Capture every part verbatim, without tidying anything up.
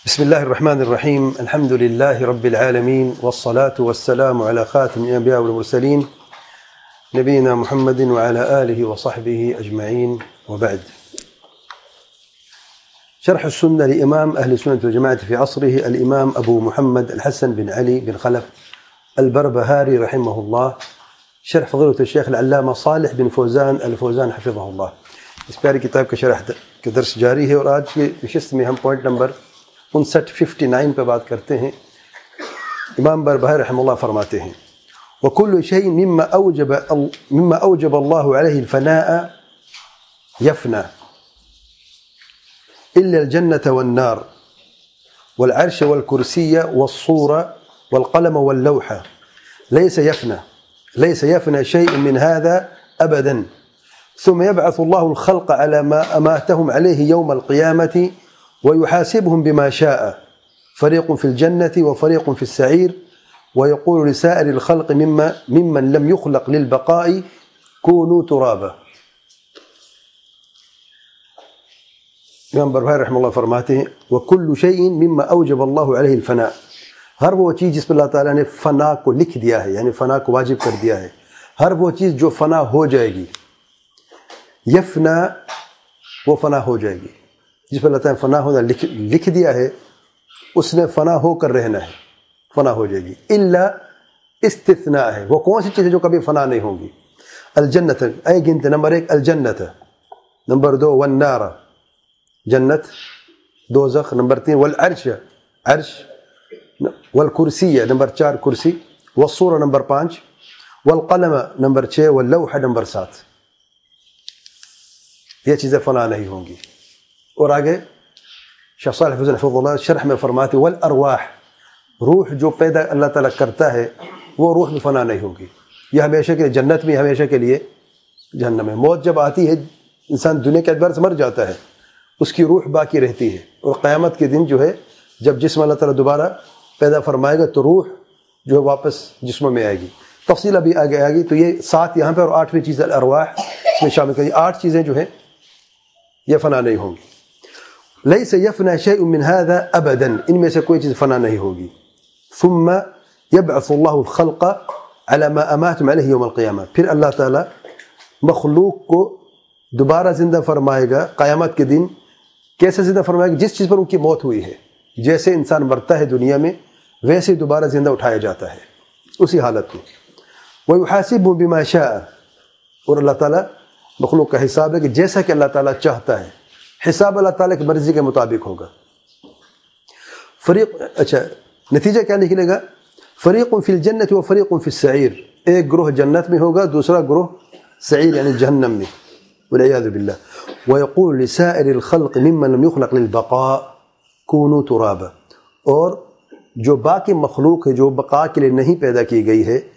بسم الله الرحمن الرحيم. الحمد لله رب العالمين، والصلاة والسلام على خاتم الأنبياء والمرسلين نبينا محمد وعلى آله وصحبه أجمعين، وبعد. شرح السنة لإمام أهل السنة والجماعة في عصره الإمام أبو محمد الحسن بن علي بن خلف البربهاري رحمه الله، شرح فضيلة الشيخ العلامة صالح بن فوزان الفوزان حفظه الله. اس پیاری کتاب کا شرح کا درس جاری ہے، اور آج کی نشست میں ہم پوائنٹ نمبر انسٹھ ففٹی نائن پہ بات کرتے ہیں۔ امام بربہاری رحمہ اللہ فرماتے ہیں: وَكُلُّ شَيْءٍ مِمَّا أَوْجَبَ مِمَّا أَوْجَبَ اللَّهُ عَلَيْهِ الْفَنَاءَ يَفْنَى إِلَّا الْجَنَّةَ وَالنَّارَ وَالْعَرْشَ وَالْكُرْسِيَّ وَالصُّورَ وَالْقَلَمَ وَاللَّوْحَ لَيْسَ يَفْنَى لَيْسَ يَفْنَى شَيْءٌ مِنْ هَذَا أَبَدًا ثم يبعث الله الخلق على ما أماتهم عليه يوم القيامة ويحاسبهم بما شاء، فريق في الجنة وفريق في السعير، ويقول لسائر الخلق مما ممن لم يخلق للبقاء كونوا ترابا۔ امام بربہاری رحمہ اللہ فرماتے ہیں: وَكُلُّ شَيْءٍ مِمَّا أَوْجَبَ اللَّهُ عَلَيْهِ الْفَنَاء، ہر وہ چیز جس پر اللہ تعالیٰ نے فنا کو لکھ دیا ہے، یعنی فنا کو واجب کر دیا ہے، ہر وہ چیز جو فنا ہو جائے گی، یفنا وہ فنا ہو جائے گی، جس پر اللہ تعالیٰ نے فنا ہونا لکھ, لکھ دیا ہے، اس نے فنا ہو کر رہنا ہے، فنا ہو جائے گی۔ الا استثناء ہے، وہ کون سی چیز ہے جو کبھی فنا نہیں ہوگی؟ الجنت، اے گنت، نمبر ایک الجنت، نمبر دو والنار جنت دوزخ، نمبر تین والعرش عرش، والکرسی نمبر چار کرسی، والصور نمبر پانچ، والقلم نمبر چھ، واللوح نمبر سات۔ یہ چیزیں فنا نہیں ہوں گی۔ اور آگے شیخ صالح فوزان حفظہ اللہ شرح میں فرماتے: والارواح، روح جو پیدا اللہ تعالیٰ کرتا ہے وہ روح میں فنا نہیں ہوگی، یہ ہمیشہ کے لیے جنت میں، ہمیشہ کے لیے جہنم میں۔ موت جب آتی ہے، انسان دنیا کے اعتبار سے مر جاتا ہے، اس کی روح باقی رہتی ہے، اور قیامت کے دن جو ہے جب جسم اللہ تعالیٰ دوبارہ پیدا فرمائے گا تو روح جو ہے واپس جسم میں آئے گی۔ تفصیل ابھی آگے آئے گی۔ تو یہ سات یہاں پہ، اور آٹھویں چیز الارواح اس میں شامل کری۔ آٹھ چیزیں جو ہیں یہ فنا نہیں ہوں گی۔ لیس یفنا شیء من هذا ابدا، ان میں سے کوئی چیز فنا نہیں ہوگی۔ ثم یبعث اللہ الخلق على ما اماتهم علیہ یوم القیامہ، پھر اللہ تعالی مخلوق کو دوبارہ زندہ فرمائے گا قیامت کے دن۔ کیسے زندہ فرمائے گا؟ جس چیز پر ان کی موت ہوئی ہے، جیسے انسان مرتا ہے دنیا میں ویسے ہی دوبارہ زندہ اٹھایا جاتا ہے اسی حالت میں۔ وَيُحَاسِبُهُم بِمَا شَاءَ، اور اللہ تعالیٰ مخلوق کا حساب ہے کہ جیسا کہ اللہ تعالیٰ چاہتا ہے، حساب اللہ تعالیٰ کی مرضی کے مطابق ہوگا۔ فریق، اچھا نتیجہ کیا نکلے گا؟ فریق فی الجنت و فریق فی السعیر، ایک گروہ جنت میں ہوگا، دوسرا گروہ سعیر یعنی جہنم میں، والعیاذ باللہ۔ وَيَقُولُ لِسَائِرِ الْخَلْقِ مِمَّن لَمْ يُخْلَقْ لِلْبَقَاءِ كُونُوا تُرَابًا، اور جو باقی مخلوق ہے جو بقا کے لیے نہیں پیدا کی گئی ہے،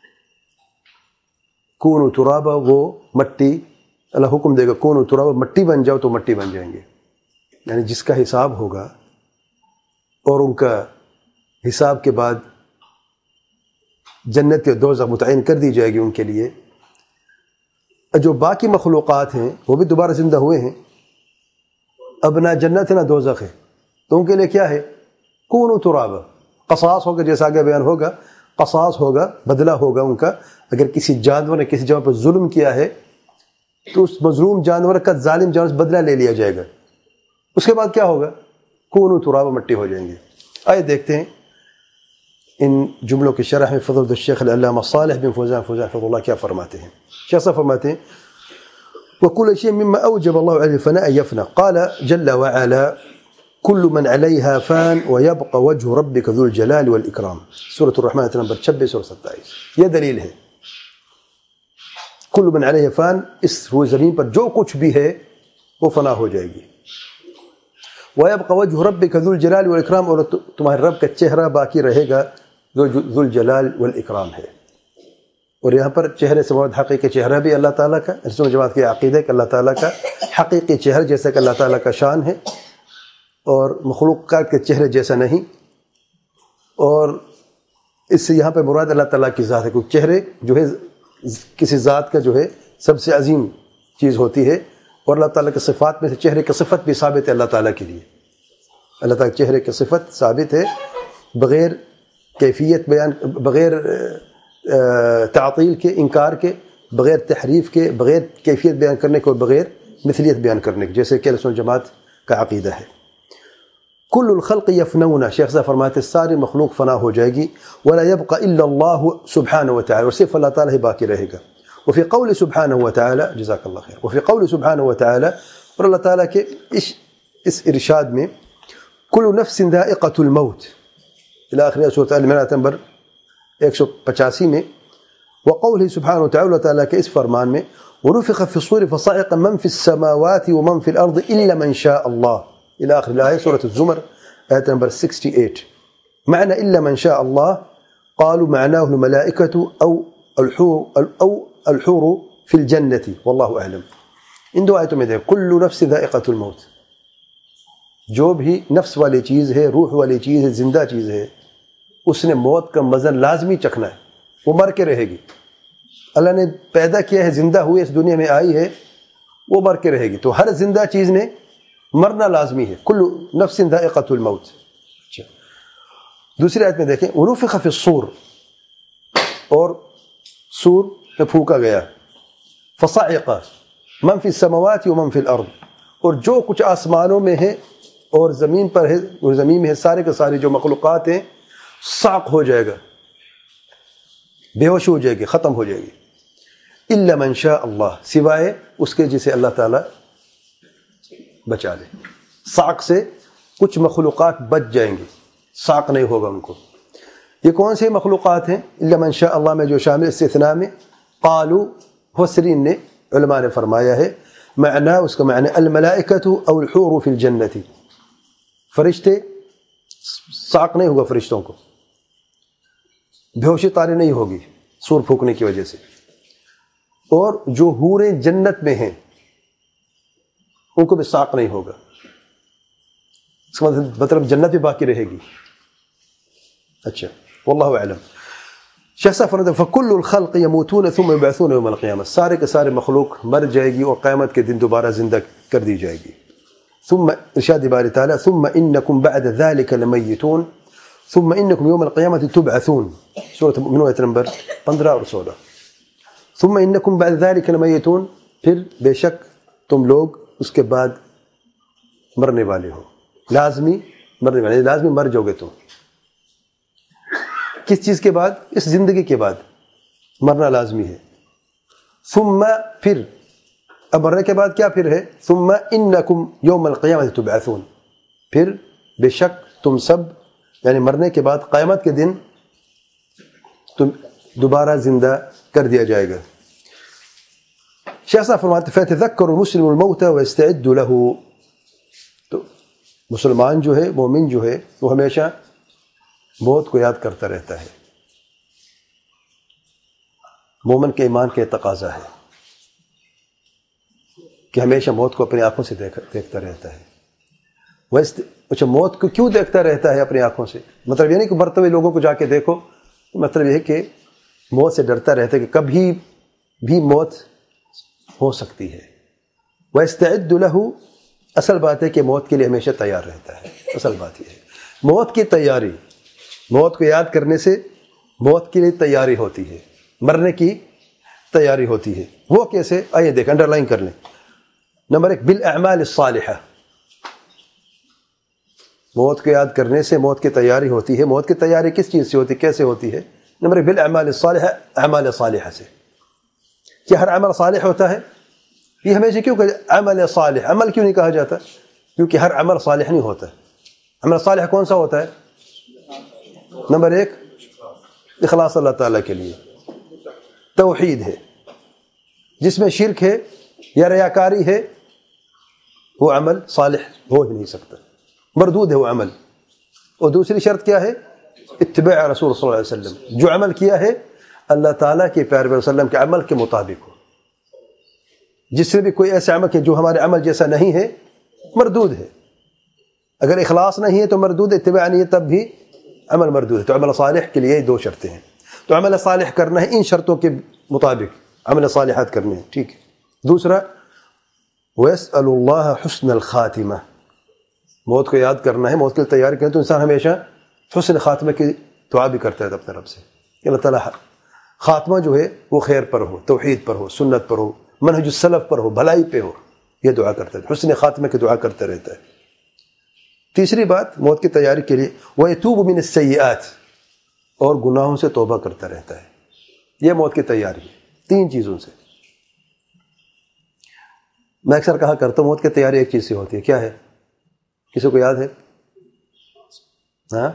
کونوا ترابا، وہ مٹی، اللہ حکم دے گا کونوا ترابا، مٹی بن جاؤ تو مٹی بن جائیں گے۔ یعنی جس کا حساب ہوگا اور ان کا حساب کے بعد جنت یا دوزخ متعین کر دی جائے گی ان کے لیے۔ جو باقی مخلوقات ہیں وہ بھی دوبارہ زندہ ہوئے ہیں، اب نہ جنت ہے نہ دوزخ ہے، تو ان کے لیے کیا ہے؟ کونوا ترابا، قصاص ہوگا، جیسا آگے بیان ہوگا، قصاص ہوگا، بدلہ ہوگا ان کا۔ اگر کسی جانور نے کسی جگہ پر ظلم کیا ہے تو اس مظلوم جانور کا ظالم جانور سے بدلہ لے لیا جائے گا۔ اس کے بعد کیا ہوگا؟ کونوا ترابا، مٹی ہو جائیں گے۔ آئے دیکھتے ہیں ان جملوں کی شرح میں فضل الشیخ العلامہ صالح بن فوزان فوزان حفظہ اللہ کیا فرماتے ہیں۔ شیخ صاحب فرماتے ہیں: وَكُلُّ شَيْءٍ مِمَّا أَوْجَبَ اللَّهُ عَلَيْهِ الْفَنَاءَ يَفْنَى، قَالَ جَلَّ وَعَلَا كُلُّ مَنْ عَلَيْهَا فَانٍ وَيَبْقَى وَجْهُ رَبِّكَ ذُو الْجَلَالِ وَالْإِكْرَامِ، سورۃ الرحمن نمبر چھبیس اور ستائیس۔ یہ دلیل ہے، کل من علیہ فان، اس روئے زمین پر جو کچھ بھی ہے وہ فنا ہو جائے گی۔ وَيَبْقَى وَجْهُ رَبِّكَ ذُو الْجَلَالِ وَالْإِكْرَامِ، اور تمہارے رب کا چہرہ باقی رہے گا جو ذو الجلال والإکرام ہے۔ اور یہاں پر چہرے سے مراد حقیقی چہرہ بھی اللہ تعالیٰ کا، اہل سنت جماعت کی عقیدہ ہے کہ اللہ تعالیٰ کا حقیقی چہرہ جیسا کہ اللہ تعالیٰ کا شان ہے، اور مخلوقات کے چہرے جیسا نہیں۔ اور اس سے یہاں پہ مراد اللہ تعالیٰ کی ذات ہے، کیونکہ چہرے جو ہے کسی ذات کا جو ہے سب سے عظیم چیز ہوتی ہے، اور اللہ تعالیٰ کے صفات میں سے چہرے کی صفت بھی ثابت ہے اللہ تعالیٰ کے لیے۔ اللہ تعالیٰ کے چہرے کی صفت ثابت ہے بغیر کیفیت بیان، بغیر تعطیل کے، انکار کے، بغیر تحریف کے، بغیر کیفیت بیان کرنے کے اور بغیر مثلیت بیان کرنے کے، جیسے کہ اہل سنت جماعت کا عقیدہ ہے۔ کل الخلق یفنون، شیخ صاحب فرماتے ہیں ساری مخلوق فنا ہو جائے گی، ولا يبقى الا اللہ سبحانہ وتعالی، اور صرف اللہ تعالیٰ ہی باقی رہے گا۔ وفي قول سبحانہ وتعالی، جزاک اللہ خیر، وفي قول سبحانہ وتعالی، اور اللہ تعالیٰ کے اس اس ارشاد میں کل نفس ذائقۃ الموت الى آخر سورۃ المائدہ نمبر ایک سو پچاسی میں، وقوله سبحانہ وتعالی، اللہ تعالیٰ کے اس فرمان میں ونفخ في الصور فصعق من في السماوات ومن في الارض الا من شاء الله الى آخر الآية، سورة الزمر آية نمبر ثمانية وستين۔ معنى الا من شاء الله قالوا معناه الملائكة او الحور او الحور في الجنة والله اعلم۔ ان دو آیتوں میں دیکھ کل نفس ذائقۃ الموت، جو بھی نفس والی چیز ہے، روح والی چیز ہے، زندہ چیز ہے، اس نے موت کا مزہ لازمی چکھنا ہے، وہ مر کے رہے گی۔ اللہ نے پیدا کیا ہے، زندہ ہوئے اس دنیا میں آئی ہے، وہ مر کے رہے گی، تو ہر زندہ چیز نے مرنا لازمی ہے۔ کل نفس ذائقۃ الموت۔ اچھا، دوسری آیت میں دیکھیں ونفخ فی الصور، اور سور میں پھونکا گیا، فصعق من فی السماوات ومن فی الارض، اور جو کچھ آسمانوں میں ہے اور زمین پر ہے اور زمین میں ہے، سارے کے سارے جو مخلوقات ہیں، صعق ہو جائے گا، بے ہوش ہو جائے گی، ختم ہو جائے گی۔ الا من شاء اللہ، سوائے اس کے جسے اللہ تعالیٰ بچا لے۔ صعق سے کچھ مخلوقات بچ جائیں گے، صعق نہیں ہوگا ان کو۔ یہ کون سے مخلوقات ہیں؟ الا من شاء اللہ میں جو شامل استثناء میں، قالوا، مفسرین نے، علماء نے فرمایا ہے معنی، اس کا معنی الملائکۃ او الحور فی الجنۃ، فرشتے، صعق نہیں ہوگا فرشتوں کو، بے ہوشی طاری نہیں ہوگی سور پھونکنے کی وجہ سے، اور جو حوریں جنت میں ہیں ان کو بھی صعق نہیں ہوگا، اس کا مطلب جنت بھی باقی رہے گی۔ اچھا، واللہ اعلم۔ شیخ صاحب فرماتے ہیں فکل الخلق یموتون ثم یبعثون یوم القیامہ، سارے کے سارے مخلوق مر جائے گی اور قیامت کے دن دوبارہ زندہ کر دی جائے گی۔ ثم ارشاد باری تعالی ثم انکم بعد ذلك لمیتون ثم انکم یوم القیامۃ تبعثون، سورۃ المؤمنون آیت نمبر پندرہ اور سولہ۔ ثم انکم بعد ذلك لمیتون، پھر بے شک تم لوگ اس کے بعد مرنے والے ہو، لازمی مرنے والے، لازمی مر جاؤ گے تم۔ کس چیز کے بعد؟ اس زندگی کے بعد مرنا لازمی ہے۔ ثم، پھر، اب مرنے کے بعد کیا پھر ہے؟ ثم انکم یوم القیامۃ تبعثون، پھر بے شک تم سب، یعنی مرنے کے بعد قیامت کے دن تم دوبارہ زندہ کر دیا جائے گا۔ شیخ صاحب فرماتے ہیں فَيَتَذَكَّرُ الْمُسْلِمُ الْمَوْتَ وَيَسْتَعِدُّ لَهُ، تو مسلمان جو ہے، مومن جو ہے، وہ ہمیشہ موت کو یاد کرتا رہتا ہے۔ مومن کے ایمان کا تقاضا ہے کہ ہمیشہ موت کو اپنی آنکھوں سے دیکھتا رہتا ہے۔ ویسے اچھا، موت کو کیوں دیکھتا رہتا ہے اپنی آنکھوں سے؟ مطلب یہ نہیں کہ مرتے ہوئے لوگوں کو جا کے دیکھو، مطلب یہ ہے کہ موت سے ڈرتا رہتا ہے کہ کبھی بھی موت ہو سکتی ہے۔ وَيَسْتَعِدُّ لَهُ، اصل بات ہے کہ موت کے لیے ہمیشہ تیار رہتا ہے۔ اصل بات یہ ہے موت کی تیاری، موت کو یاد کرنے سے موت کے لیے تیاری ہوتی ہے، مرنے کی تیاری ہوتی ہے۔ وہ کیسے؟ آئیے دیکھ، انڈر لائن کر لیں۔ نمبر ایک، بالاعمال الصالحہ، موت کو یاد کرنے سے موت کی تیاری ہوتی ہے۔ موت کی تیاری کس چیز سے ہوتی ہے، کیسے ہوتی ہے؟ نمبر ایک، بالاعمال الصالحہ، اعمال صالحہ سے۔ کیا ہر عمل صالح ہوتا ہے؟ یہ ہمیشہ کیوں کہ عمل صالح، عمل کیوں نہیں کہا جاتا؟ کیونکہ ہر عمل صالح نہیں ہوتا۔ عمل صالح کون سا ہوتا ہے؟ نمبر ایک، اخلاص اللہ تعالیٰ کے لیے، توحید ہے۔ جس میں شرک ہے یا ریاکاری ہے وہ عمل صالح ہو ہی نہیں سکتا، مردود ہے وہ عمل۔ اور دوسری شرط کیا ہے؟ اتباع رسول صلی اللہ علیہ وسلم، جو عمل کیا ہے اللہ تعالیٰ کے پیارے پیغمبر صلی اللہ علیہ وسلم کے عمل کے مطابق ہو۔ جس سے بھی کوئی ایسا عمل کہ جو ہمارے عمل جیسا نہیں ہے، مردود ہے۔ اگر اخلاص نہیں ہے تو مردود، اتباع نہیں ہے تب بھی عمل مردود ہے۔ تو عمل صالح کے لیے دو شرطیں ہیں، تو عمل صالح کرنا ہے ان شرطوں کے مطابق، عمل صالحات کرنے ہیں، ٹھیک ہے۔ دوسرا، وَيَسْأَلُ اللَّهَ حُسْنَ الْخَاتِمَةِ، موت کو یاد کرنا ہے، موت کے لیے تیاری کریں، تو انسان ہمیشہ حسن خاتمے کی دعا بھی کرتا ہے اپنے رب سے کہ اللہ تعالیٰ خاتمہ جو ہے وہ خیر پر ہو، توحید پر ہو، سنت پر ہو، منہج السلف پر ہو، بھلائی پہ ہو، یہ دعا کرتا ہے، حسن خاتمے کی دعا کرتا رہتا ہے۔ تیسری بات موت کی تیاری کے لیے وَيَتُوبُ مِنَ السَّيِّئَاتِ، اور گناہوں سے توبہ کرتا رہتا ہے، یہ موت کی تیاری ہے، تین چیزوں سے۔ میں اکثر کہا کرتا ہوں موت کی تیاری ایک چیز سے ہوتی ہے، کیا ہے؟ کسی کو یاد ہے؟ ہاں،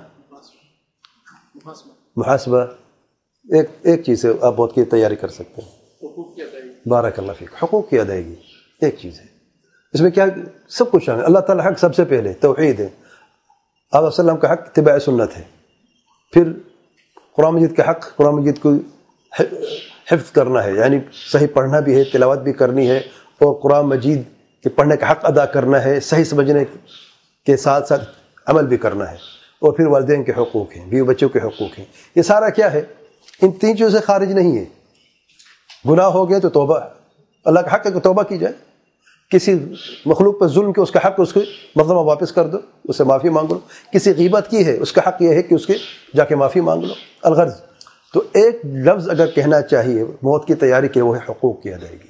محاسبہ ایک ایک چیز سے آپ موت کی تیاری کر سکتے ہیں۔ بارک اللہ فیک، حقوق کی ادائیگی ایک چیز ہے، اس میں کیا سب کچھ شامل ہے۔ اللہ تعالیٰ حق سب سے پہلے توحید ہے، آپ علیہ وسلم کا حق اتباع سنت ہے، پھر قرآن مجید کا حق قرآن مجید کو حفظ کرنا ہے، یعنی صحیح پڑھنا بھی ہے، تلاوت بھی کرنی ہے، اور قرآن مجید کے پڑھنے کا حق ادا کرنا ہے، صحیح سمجھنے کے ساتھ ساتھ عمل بھی کرنا ہے، اور پھر والدین کے حقوق ہیں، بیوی بچوں کے حقوق ہیں۔ یہ سارا کیا ہے؟ ان تین چیزوں سے خارج نہیں ہے۔ گناہ ہو گیا تو توبہ، اللہ کا حق ہے کہ توبہ کی جائے، کسی مخلوق پر ظلم کے اس کا حق اس کو مظلمہ واپس کر دو، اس سے معافی مانگ لو، کسی غیبت کی ہے اس کا حق یہ ہے کہ اس کے جا کے معافی مانگ لو، الغرض۔ تو ایک لفظ اگر کہنا چاہیے موت کی تیاری کے، وہ ہے حقوق کی ادائیگی۔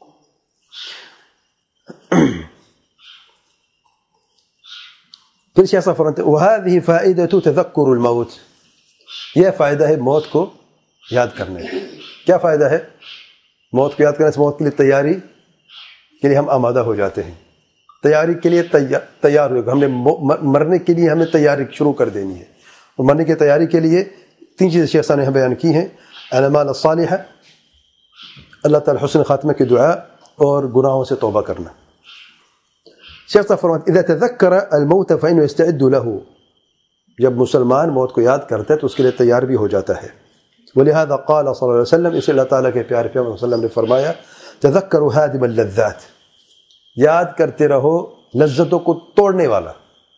پھر شیخ صاحب فرماتے ہیں وَهَذِهِ فَائِدَةُ تَذَكُّرُ الْمَوْتِ، یہ فائدہ ہے موت کو یاد کرنے کا۔ کیا فائدہ ہے موت کو یاد کرنے سے؟ موت کے لیے تیاری کے لیے ہم آمادہ ہو جاتے ہیں، تیاری کے لیے تیار ہو، ہم نے مرنے کے لیے ہمیں تیاری شروع کر دینی ہے، اور مرنے کی تیاری کے لیے تین چیزیں شیخ صاحب نے بیان کی ہیں: الاعمال الصالحہ، اللہ تعالی حسن خاتمہ کی دعا، اور گناہوں سے توبہ کرنا۔ شیخ صاحب فرماتے ہیں اذا تذکر الموت فانه يستعد له، جب مسلمان موت کو یاد کرتا ہے تو اس کے لیے تیار بھی ہو جاتا ہے۔ ولہذا قال صلی اللہ علیہ وسلم، اس اللہ تعالیٰ کے پیارے پیغمبر صلی اللہ علیہ وسلم نے فرمایا تذکروا ہادم اللذات، یاد کرتے رہو لذتوں کو توڑنے والا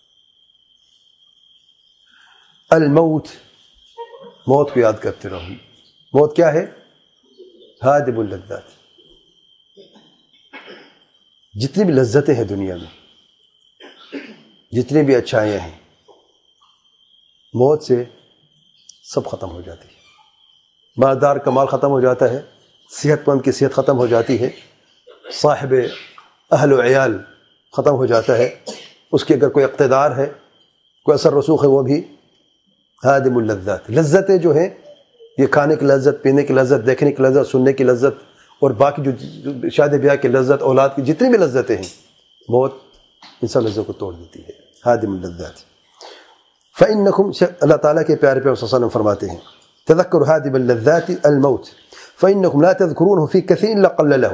الموت، موت کو یاد کرتے رہو۔ موت کیا ہے؟ ہادم اللذات، جتنی بھی لذتیں ہیں دنیا میں، جتنی بھی اچھائیاں ہیں، موت سے سب ختم ہو جاتی ہے۔ مالدار کا مال ختم ہو جاتا ہے، صحت مند کی صحت ختم ہو جاتی ہے، صاحب اہل و عیال ختم ہو جاتا ہے، اس کے اگر کوئی اقتدار ہے، کوئی اثر رسوخ ہے، وہ بھی ہادم اللذات۔ لذتیں جو ہیں یہ کھانے کی لذت، پینے کی لذت، دیکھنے کی لذت، سننے کی لذت، اور باقی جو شادی بیاہ کی لذت، اولاد کی جتنی بھی لذتیں ہیں، موت ان سب لذتوں کو توڑ دیتی ہے، ہادم اللذات۔ فإنکم، اللہ تعالیٰ کے پیارے پیغمبر صلی اللہ علیہ وسلم فرماتے ہیں تذکر ہادم اللذات الموت فإنکم لا تذکرونہ فی کثیر الا قل لہ،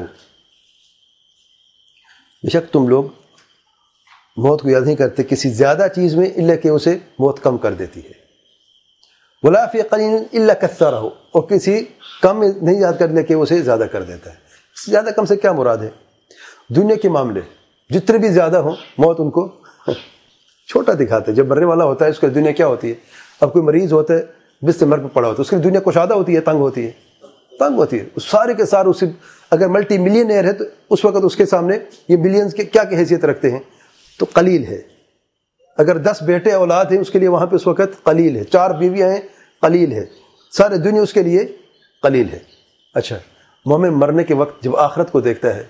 بے شک تم لوگ موت کو یاد نہیں کرتے کسی زیادہ چیز میں الا کہ اسے موت کم کر دیتی ہے، ولا فی قلیل الا کثرہ، اور کسی کم نہیں یاد کرنے کے اسے زیادہ کر دیتا ہے۔ زیادہ کم سے کیا مراد ہے؟ دنیا کے معاملے جتنے بھی زیادہ ہوں موت ان کو چھوٹا دکھاتے ہیں۔ جب مرنے والا ہوتا ہے اس کی دنیا کیا ہوتی ہے؟ اب کوئی مریض ہوتا ہے بستر مر پہ پڑا ہوتا ہے، اس کی دنیا کشادہ ہوتی ہے، تنگ ہوتی ہے، تنگ ہوتی ہے، اس سارے کے سارے اسے، اگر ملٹی ملینئر ہے تو اس وقت اس کے سامنے یہ ملینز کے کیا کی حیثیت رکھتے ہیں؟ تو قلیل ہے۔ اگر دس بیٹے اولاد ہیں اس کے لیے وہاں پہ اس وقت قلیل ہے، چار بیویاں ہیں قلیل ہے، سارے دنیا اس کے لیے قلیل ہے۔ اچھا، مومن مرنے کے وقت جب آخرت کو دیکھتا ہے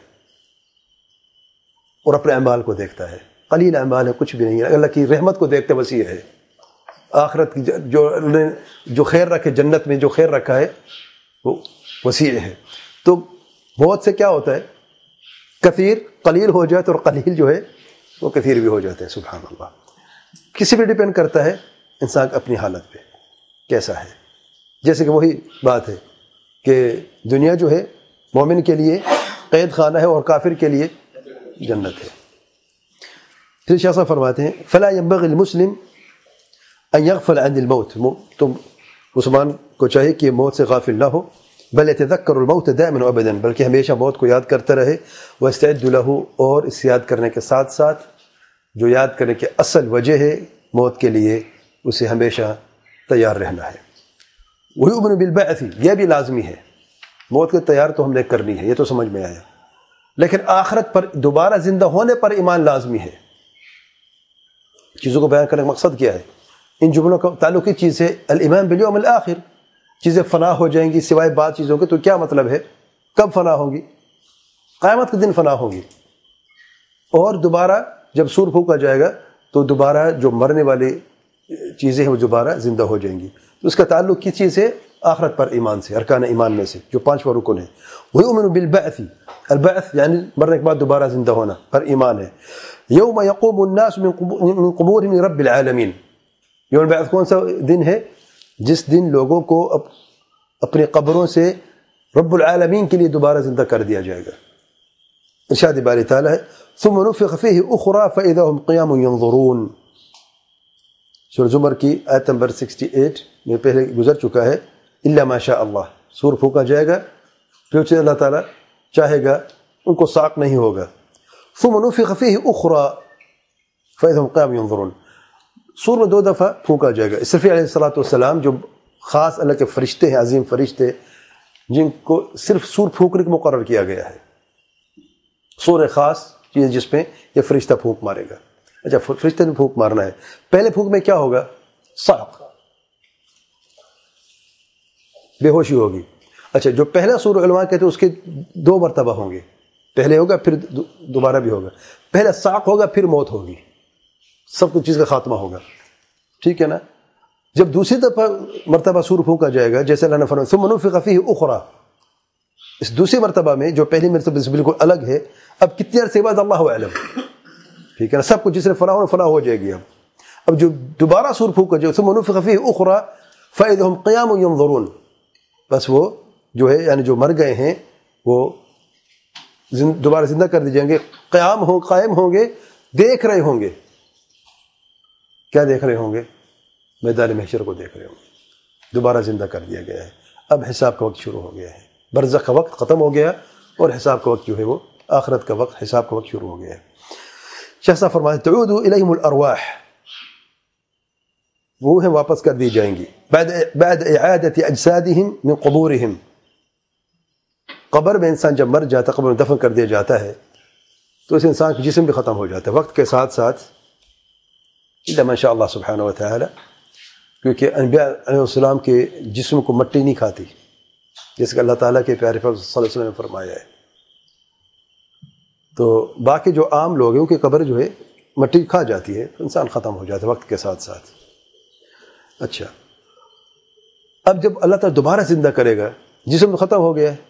اور اپنے اعمال کو دیکھتا ہے، قلیل اعمال ہے، کچھ بھی نہیں ہے، اللہ کی رحمت کو دیکھتے وسیع ہے، آخرت کی جو جو خیر رکھے، جنت میں جو خیر رکھا ہے وہ وسیع ہے۔ تو موت سے کیا ہوتا ہے؟ کثیر قلیل ہو جائے تو، اور قلیل جو ہے وہ کثیر بھی ہو جاتے ہیں۔ سبحان اللہ، کسی بھی ڈیپینڈ کرتا ہے انسان اپنی حالت پہ کیسا ہے۔ جیسے کہ وہی بات ہے کہ دنیا جو ہے مومن کے لیے قید خانہ ہے اور کافر کے لیے جنت ہے۔ پھر شاہ صاحب فرماتے ہیں فلا ينبغي المسلم ان يغفل عن الموت، تو مسلمان کو چاہیے کہ موت سے غافل نہ ہو، بل يتذكر الموت دائما وابدا، بلکہ ہمیشہ موت کو یاد کرتا رہے، واستعد له، اور اس یاد کرنے کے ساتھ ساتھ جو یاد کرنے کی اصل وجہ ہے موت کے لیے اسے ہمیشہ تیار رہنا ہے۔ ويؤمن بالبعث، یہ بھی لازمی ہے، موت کے تیار تو ہم نے کرنی ہے، یہ تو سمجھ میں آیا، لیکن آخرت پر دوبارہ زندہ ہونے پر ایمان لازمی ہے۔ چیزوں کو بیان کرنے کا مقصد کیا ہے؟ ان جملوں کا تعلق کی چیز ہے الایمان بالیوم الآخر. چیزیں فنا ہو جائیں گی سوائے بعض چیزوں کے، تو کیا مطلب ہے؟ کب فنا ہوں گی؟ قیامت کے دن فنا ہوں گی. اور دوبارہ جب سور پھونکا جائے گا تو دوبارہ جو مرنے والی چیزیں ہیں وہ دوبارہ زندہ ہو جائیں گی. تو اس کا تعلق کس چیز ہے؟ آخرت پر ایمان سے، ارکان ایمان میں سے جو پانچواں رکن ہے. وَيُؤْمِنُ بِالْبَعْثِ، البعث یعنی مرنے کے بعد دوبارہ زندہ ہونا پر ایمان ہے. یوم یقوم الناس من قبورهم لرب العالمین. یوم البعث کون سا دن ہے؟ جس دن لوگوں کو اپنی قبروں سے رب العالمین کے لیے دوبارہ زندہ کر دیا جائے گا. ارشاد باری تعالیٰ ہے ثم نفخ فیہ اخری فاذا هم قیام ینظرون. سورہ زمر کی آیت نمبر اڑسٹھ میں پہلے گزر چکا ہے. الا ما شاء اللہ، سور پھونکا جائے گا پھر اللہ تعالیٰ چاہے گا ان کو ساق نہیں ہوگا. ثم نفخ فیہ اخری فاذا هم قیام ینظرون. سور میں دو دفعہ پھونکا جائے گا. اسرافیل علیہ الصلوۃ والسلام جو خاص اللہ کے فرشتے ہیں، عظیم فرشتے جن کو صرف سور پھونکنے کو مقرر کیا گیا ہے. سور خاص چیز جس میں یہ فرشتہ پھونک مارے گا. اچھا فرشتے نے پھونک مارنا ہے. پہلے پھونک میں کیا ہوگا؟ صعق، بے ہوشی ہوگی. اچھا جو پہلا سور علماء کہتے ہیں اس کے دو مرتبہ ہوں گے، پہلے ہوگا پھر دوبارہ بھی ہوگا. پہلے صعق ہوگا پھر موت ہوگی، سب کچھ چیز کا خاتمہ ہوگا. ٹھیک ہے نا؟ جب دوسری دفعہ مرتبہ سور پھونکا جائے گا جیسے اللہ نے فرمایا ثم نفخ فیہ اخری، اس دوسری مرتبہ میں جو پہلی مرتبہ سے بالکل الگ ہے، اب کتنے عرصے بعد اللہ اعلم. ٹھیک ہے نا؟ سب کچھ جس نے فنا ہو فنا ہو جائے گی. اب اب جو دوبارہ سور پھونکا جائے ثم نفخ فیہ اخری فاذا هم قیام ینظرون، بس وہ جو ہے یعنی جو مر گئے ہیں وہ دوبارہ زندہ کر دی جائیں گے. قیام ہوں قائم ہوں گے، دیکھ رہے ہوں گے. کیا دیکھ رہے ہوں گے؟ میدان محشر کو دیکھ رہے ہوں گے. دوبارہ زندہ کر دیا گیا ہے. اب حساب کا وقت شروع ہو گیا ہے. برزخ کا وقت ختم ہو گیا اور حساب کا وقت جو ہے وہ آخرت کا وقت، حساب کا وقت شروع ہو گیا ہے. شیخ صاحب فرماتے تعود الیہم الارواح، روحیں واپس کر دی جائیں گی بعد بعد اعادت اجسادہم من قبورہم. قبر میں انسان جب مر جاتا، قبر میں دفن کر دیا جاتا ہے تو اس انسان کا جسم بھی ختم ہو جاتا ہے وقت کے ساتھ ساتھ، الا ما شاء اللہ سبحانہ و تعالی، کیونکہ انبیاء علیہ السلام کے جسم کو مٹی نہیں کھاتی، جیسے کہ اللہ تعالیٰ کے پیارے پیغمبر صلی اللہ علیہ وسلم نے فرمایا ہے. تو باقی جو عام لوگ ہیں ان کی قبر جو ہے مٹی کھا جاتی ہے، انسان ختم ہو جاتا ہے وقت کے ساتھ ساتھ. اچھا اب جب اللہ تعالیٰ دوبارہ زندہ کرے گا، جسم تو ختم ہو گیا ہے،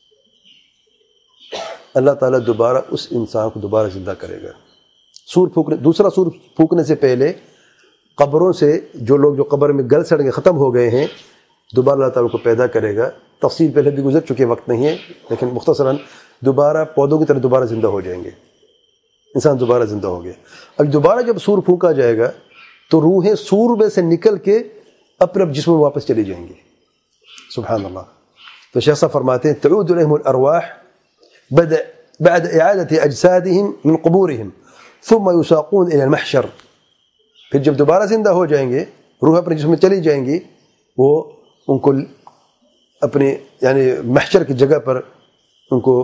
اللہ تعالیٰ دوبارہ اس انسان کو دوبارہ زندہ کرے گا. سور پھونکنے دوسرا سور پھونکنے سے پہلے قبروں سے جو لوگ جو قبر میں گل سڑ کے ختم ہو گئے ہیں، دوبارہ اللہ تعالیٰ کو پیدا کرے گا. تفصیل پہلے بھی گزر چکے، وقت نہیں ہے، لیکن مختصراً دوبارہ پودوں کی طرح دوبارہ زندہ ہو جائیں گے. انسان دوبارہ زندہ ہو گیا. اب دوبارہ جب سور پھونکا جائے گا تو روحیں سور میں سے نکل کے اپنے اپنے جسم میں واپس چلی جائیں گی. سبحان اللہ. تو شیخ صاحب فرماتے ہیں تعود الیہم الارواح بعد اعادت اجسادہم من قبورہم ثم یساقون الی المحشر. پھر جب دوبارہ زندہ ہو جائیں گے، روح اپنے جسم میں چلی جائیں گی، وہ ان کو اپنے یعنی محشر کی جگہ پر ان کو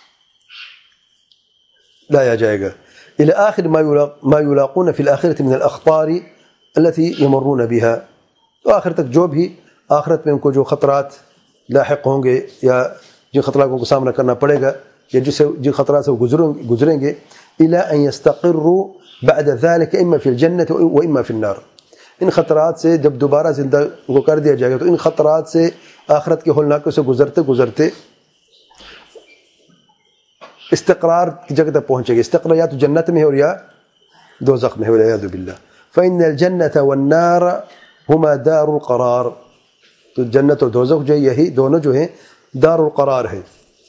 لایا جائے گا. الى آخر ما یلاقون فی الآخرة من الاخطار التي یمرون بها. تو آخر تک جو بھی آخرت میں ان کو جو خطرات لاحق ہوں گے یا جن خطرات کو سامنا کرنا پڑے گا یا جس سے جن خطرات سے وہ گزریں گے، الى ان یستقروا بعد ذلك اما فی الجنة و اما فی النار. ان خطرات سے جب دوبارہ زندہ کو کر دیا جائے گا تو ان خطرات سے آخرت کے ہولناکوں سے گزرتے گزرتے استقرار کی جگہ تک پہنچے گے. استقرار یا تو جنت میں ہے اور یا دوزخ میں ہے، والعیاذ باللہ. فإن الجنة والنار هما دار القرار. تو جنت اور دوزخ جو ہے یہی دونوں جو ہیں دار القرار ہے.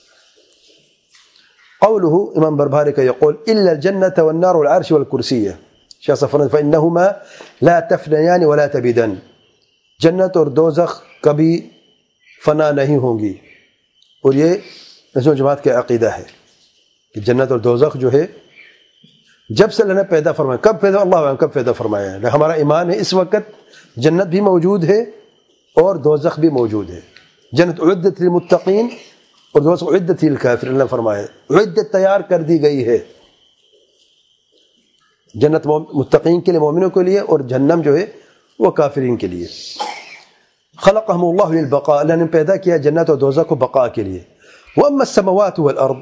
قوله امام بربہاری کا یقول الا الجنة والنار والعرش والکرسیہ. شیخ صفر فإنهما لا تفنیان ولا تبیدان. جنت اور دوزخ کبھی فنا نہیں ہوں گی. اور یہ نسل جماعت کا عقیدہ ہے کہ جنت اور دوزخ جو ہے جب سے اللہ نے پیدا فرمایا، کب پیدا اللہ عالم کب پیدا فرمایا ہے، ہمارا ایمان ہے اس وقت جنت بھی موجود ہے اور دوزخ بھی موجود ہے. جنت اعدت للمتقین اور دوزخ اعدت للکافرین. اللہ فرمایا اعدت تیار کر دی گئی ہے. جنت متقین کے لیے، مومنوں کے لیے، اور جہنم جو ہے وہ کافرین کے لیے. خلقهم اللہ للبقاء، اللہ نے پیدا کیا جنت اور دوزخ کو بقاء کے لیے. واما السماوات والارض،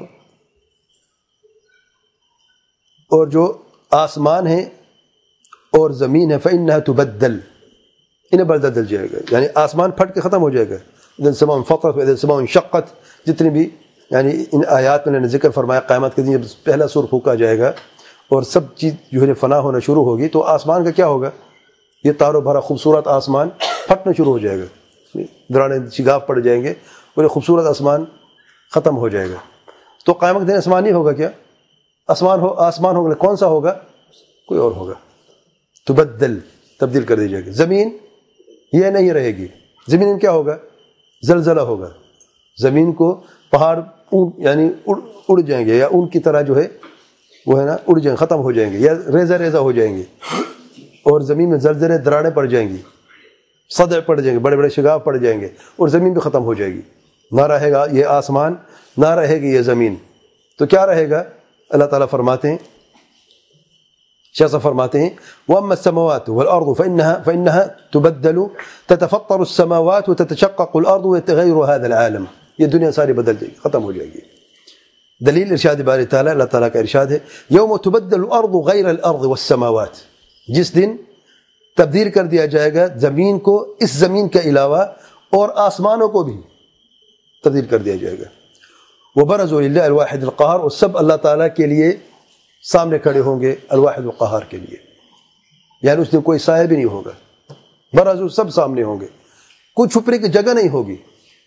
اور جو آسمان ہیں اور زمین ہے، فانها تبدل، انہیں بدل جائے گا، یعنی آسمان پھٹ کے ختم ہو جائے گا. اذا السماء انفطرت واذا السماء انشقت، جتنی بھی یعنی ان آیات میں نے ذکر فرمایا قیامت کے دن جب پہلا سور پھونکا جائے گا اور سب چیز جو ہے فنا ہونا شروع ہوگی، تو آسمان کا کیا ہوگا؟ یہ تاروں بھرا خوبصورت آسمان پھٹنا شروع ہو جائے گا، درانے شگاف پڑ جائیں گے اور یہ خوبصورت آسمان ختم ہو جائے گا. تو قیامت کے دن آسمان نہیں ہوگا کیا؟ آسمان ہو آسمان ہوگا، کون سا ہوگا؟ کوئی اور ہوگا. تبدل، تبدیل کر دی جائے گی. زمین یہ نہیں رہے گی، زمین میں کیا ہوگا؟ زلزلہ ہوگا. زمین کو پہاڑ یعنی اڑ اڑ جائیں گے، یا ان کی طرح جو ہے وہ ہے نا اڑ جائیں، ختم ہو جائیں گے، یا ریزہ ریزہ ہو جائیں گے، اور زمین میں زلزلے دراڑیں پڑ جائیں گی، صدع پڑ جائیں گے، بڑے بڑے شگاف پڑ جائیں گے، اور زمین بھی ختم ہو جائے گی. نہ رہے گا یہ آسمان، نہ رہے گی یہ زمین، تو کیا رہے گا؟ اللہ تعالیٰ فرماتے ہیں، شیخ صاحب فرماتے ہیں وَأَمَّا السَّمَاوَاتُ وَالْأَرْضُ فَإِنَّهَا فَإِنَّهَا تُبَدَّلُ تَتَفَطَّرُ السَّمَاوَاتُ وَتَتَشَقَّقُ الْأَرْضُ وَيَتَغَيَّرُ هَذَا الْعَالَمُ، یہ دنیا ساری بدل جائے گی، ختم ہو جائے گی. دلیل ارشاد باری تعالیٰ، اللہ تعالیٰ کا ارشاد ہے یوم تبدل الارض غیر الارض والسماوات، جس دن تبدیل کر دیا جائے گا زمین کو اس زمین کے علاوہ اور آسمانوں کو بھی تبدیل کر دیا جائے گا. وبرزوا للہ الواحد القہار، اور سب اللہ تعالیٰ کے لیے سامنے کھڑے ہوں گے، الواحد القہار کے لیے، یعنی اس دن کوئی سایہ بھی نہیں ہوگا. برزوا، سب سامنے ہوں گے، کوئی چھپنے کی جگہ نہیں ہوگی.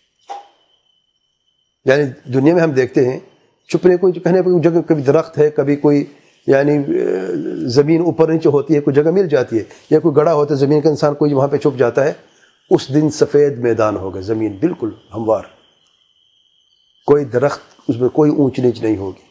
یعنی دنیا میں ہم دیکھتے ہیں چھپنے کوئی کہنے کوئی جگہ، کبھی درخت ہے، کبھی کوئی یعنی زمین اوپر نیچے ہوتی ہے، کوئی جگہ مل جاتی ہے، یا کوئی گڑھا ہوتا ہے زمین کا، انسان کوئی وہاں پہ چھپ جاتا ہے. اس دن سفید میدان ہوگا، زمین بالکل ہموار، کوئی درخت اس میں کوئی اونچ نیچ نہیں ہوگی.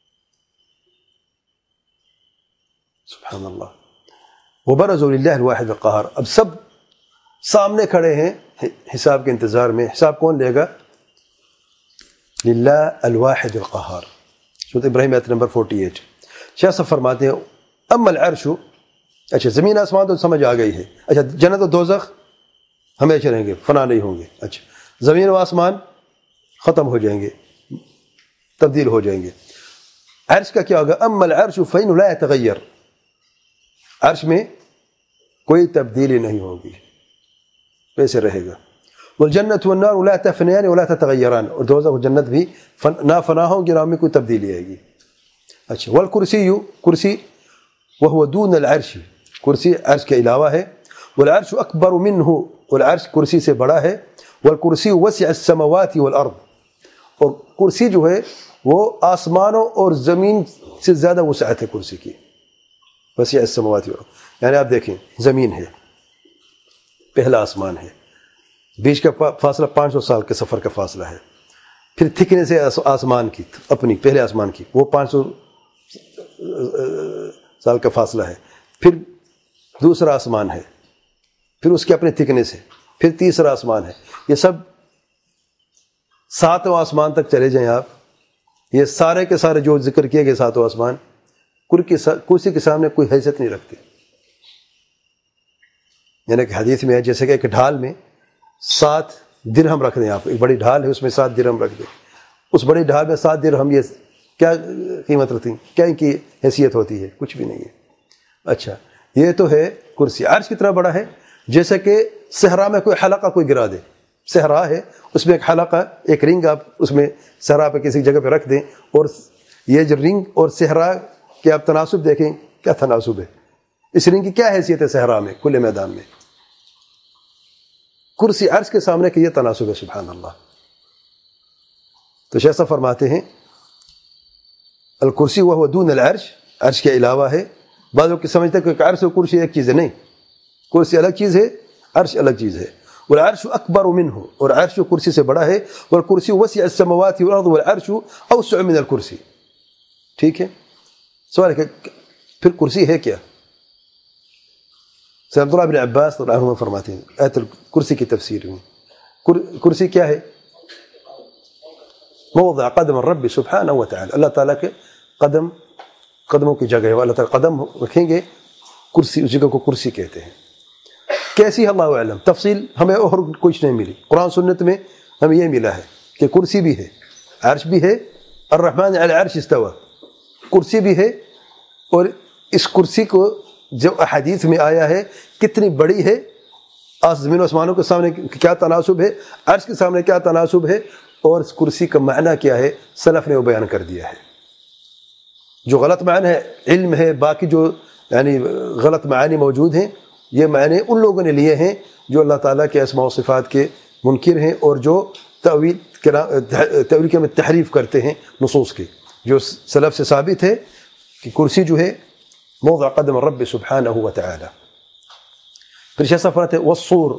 سبحان اللہ. وبرزوا للہ الواحد القہار، اب سب سامنے کھڑے ہیں حساب کے انتظار میں. حساب کون لے گا؟ للہ الواحد القہار، سورۃ ابراہیم آیت نمبر اڑتالیس. شیخ صاحب فرماتے ہیں اما العرش، اچھا زمین آسمان تو سمجھ آ گئی ہے. اچھا جنت و دوزخ ہمیشہ رہیں گے، فنا نہیں ہوں گے. اچھا زمین و آسمان ختم ہو جائیں گے، تبدیل ہو جائیں گے. عرش کا کیا ہوگا؟ اما العرش فإنه لا يتغیر، عرش میں کوئی تبدیلی نہیں ہوگی، ویسے رہے گا. والجنت والنار لا تفنیان ولا تتغیران، اور دوزخ و جنت بھی نہ فنا ہوں گی، نہ میں کوئی تبدیلی آئے گی. اچھا والکرسی، کرسی وهو دون العرش، کرسی عرش کے علاوہ ہے. والعرش اکبر منہ، اور عرش کرسی سے بڑا ہے. والکرسی وسع السماوات والارض، اور کرسی جو ہے وہ آسمانوں اور زمین سے زیادہ وسعت ہے کرسی کی. وسع السماوات والارض، یعنی آپ دیکھیں زمین ہے، پہلا آسمان ہے، بیچ کا فاصلہ پانچ سو سال کے سفر کا فاصلہ ہے. پھر تھکنے سے آسمان کی اپنی پہلے آسمان کی وہ پانچ سو سال کا فاصلہ ہے. پھر دوسرا آسمان ہے، پھر اس کے اپنے تھکنے سے، پھر تیسرا آسمان ہے. یہ سب ساتوں آسمان تک چلے جائیں آپ، یہ سارے کے سارے جو ذکر کیے گئے ساتوں آسمان کرسی کے سامنے کوئی حیثیت نہیں رکھتے. یعنی کہ حدیث میں ہے جیسے کہ ایک ڈھال میں سات درہم رکھ دیں آپ، ایک بڑی ڈھال ہے اس میں سات درہم رکھ دیں، اس بڑی ڈھال میں سات درہم، یہ کیا قیمت رکھتی ہیں؟ کیا ان کی حیثیت ہوتی ہے؟ کچھ بھی نہیں ہے. اچھا یہ تو ہے کرسی. عرش کتنا بڑا ہے؟ جیسے کہ صحرا میں کوئی حلقہ کوئی گرا دے، صحرا ہے اس میں ایک حلقہ، ایک رنگ آپ اس میں صحرا پہ کسی جگہ پہ رکھ دیں، اور یہ جو رنگ اور صحرا کے آپ تناسب دیکھیں، کیا تناسب ہے؟ اس رنگ کی کیا حیثیت ہے صحرا میں، کھلے میدان میں؟ کرسی عرش کے سامنے کہ یہ تناسب ہے. سبحان اللہ. تو شیخ صاحب فرماتے ہیں الکرسی وهو دون العرش، عرش کے علاوہ ہے. بعض لوگ سمجھتے ہیں کہ عرش و کرسی ایک چیز ہے، نہیں، کرسی الگ چیز ہے، عرش الگ چیز ہے. والعرش اکبر منہ، اور عرش و کرسی سے بڑا ہے. والکرسی وسع السماوات والارض والعرش اوسع من الکرسی. ٹھیک ہے. سوال ہے کہ پھر کرسی ہے کیا؟ سید عبداللہ بن عباس رضی اللہ عنہ فرماتے ہیں آیت الکرسی کی تفسیر میں، کرسی کیا ہے؟ موضع قدم الرب سبحانہ وتعالی، اللہ تعالیٰ کے قدم قدموں کی جگہ ہے, اللہ تعالیٰ قدم رکھیں گے, کرسی, اس جگہ کو کرسی کہتے ہیں. کیسی اللہ علم, تفصیل ہمیں اور کچھ نہیں ملی. قرآن سنت میں ہمیں یہ ملا ہے کہ کرسی بھی ہے, عرش بھی ہے, الرحمن علی العرش استوى, کرسی بھی ہے. اور اس کرسی کو جو احادیث میں آیا ہے کتنی بڑی ہے, زمین و آسمانوں کے سامنے کیا تناسب ہے, عرش کے سامنے کیا تناسب ہے, اور اس کرسی کا معنی کیا ہے, سلف نے وہ بیان کر دیا ہے. جو غلط معنی ہے, علم ہے, باقی جو یعنی غلط معانی موجود ہیں, یہ معنی ان لوگوں نے لیے ہیں جو اللہ تعالیٰ کے اسماء و صفات کے منکر ہیں اور جو تأویل تأویل کے میں تحریف کرتے ہیں نصوص کی. جو سلف سے ثابت ہے کہ کرسی جو ہے موضع قدم الرب سبحانہ وتعالی. پھر شیخ صاحب فرماتے ہیں والصور,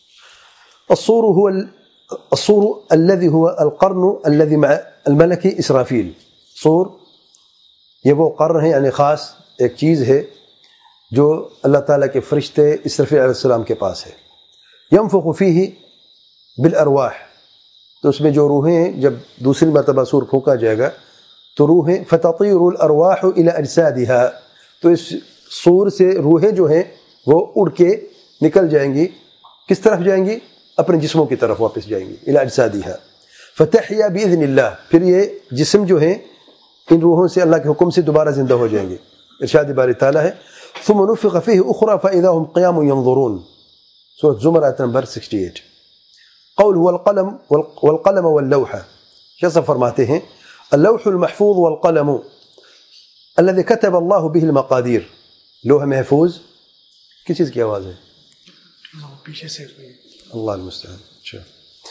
الصور هو الصور الذي هو القرن الذي مع الملك اسرافیل. صور یہ وہ قرن ہے, یعنی خاص ایک چیز ہے جو اللہ تعالیٰ کے فرشتے اسرافیل علیہ السلام کے پاس ہے. ينفخ فيه بالارواح, تو اس میں جو روحیں جب دوسری مرتبہ سور پھونکا جائے گا تو روحیں فتطیر الارواح الى اجسادها, تو اس سور سے روحیں جو ہیں وہ اڑ کے نکل جائیں گی. کس طرف جائیں گی؟ اپنے جسموں کی طرف واپس جائیں گی, الى اجسادها. فتحیا باذن اللہ, پھر یہ جسم جو ہیں ان روحوں سے اللہ کے حکم سے دوبارہ زندہ ہو جائیں گے. ارشاد باری تعالیٰ ہے ثم نفخ فيه اخرى فاذا هم قيام ينظرون, سورۃ زمر آیت نمبر اڑسٹھ. قول والقلم والقلم واللوح, کیسا فرماتے ہیں اللوح المحفوظ والقلم الذي كتب الله به المقادير. لوح محفوظ کس چیز کی آواز ہے؟ پیچھے سے اللہ المستعان. اچھا,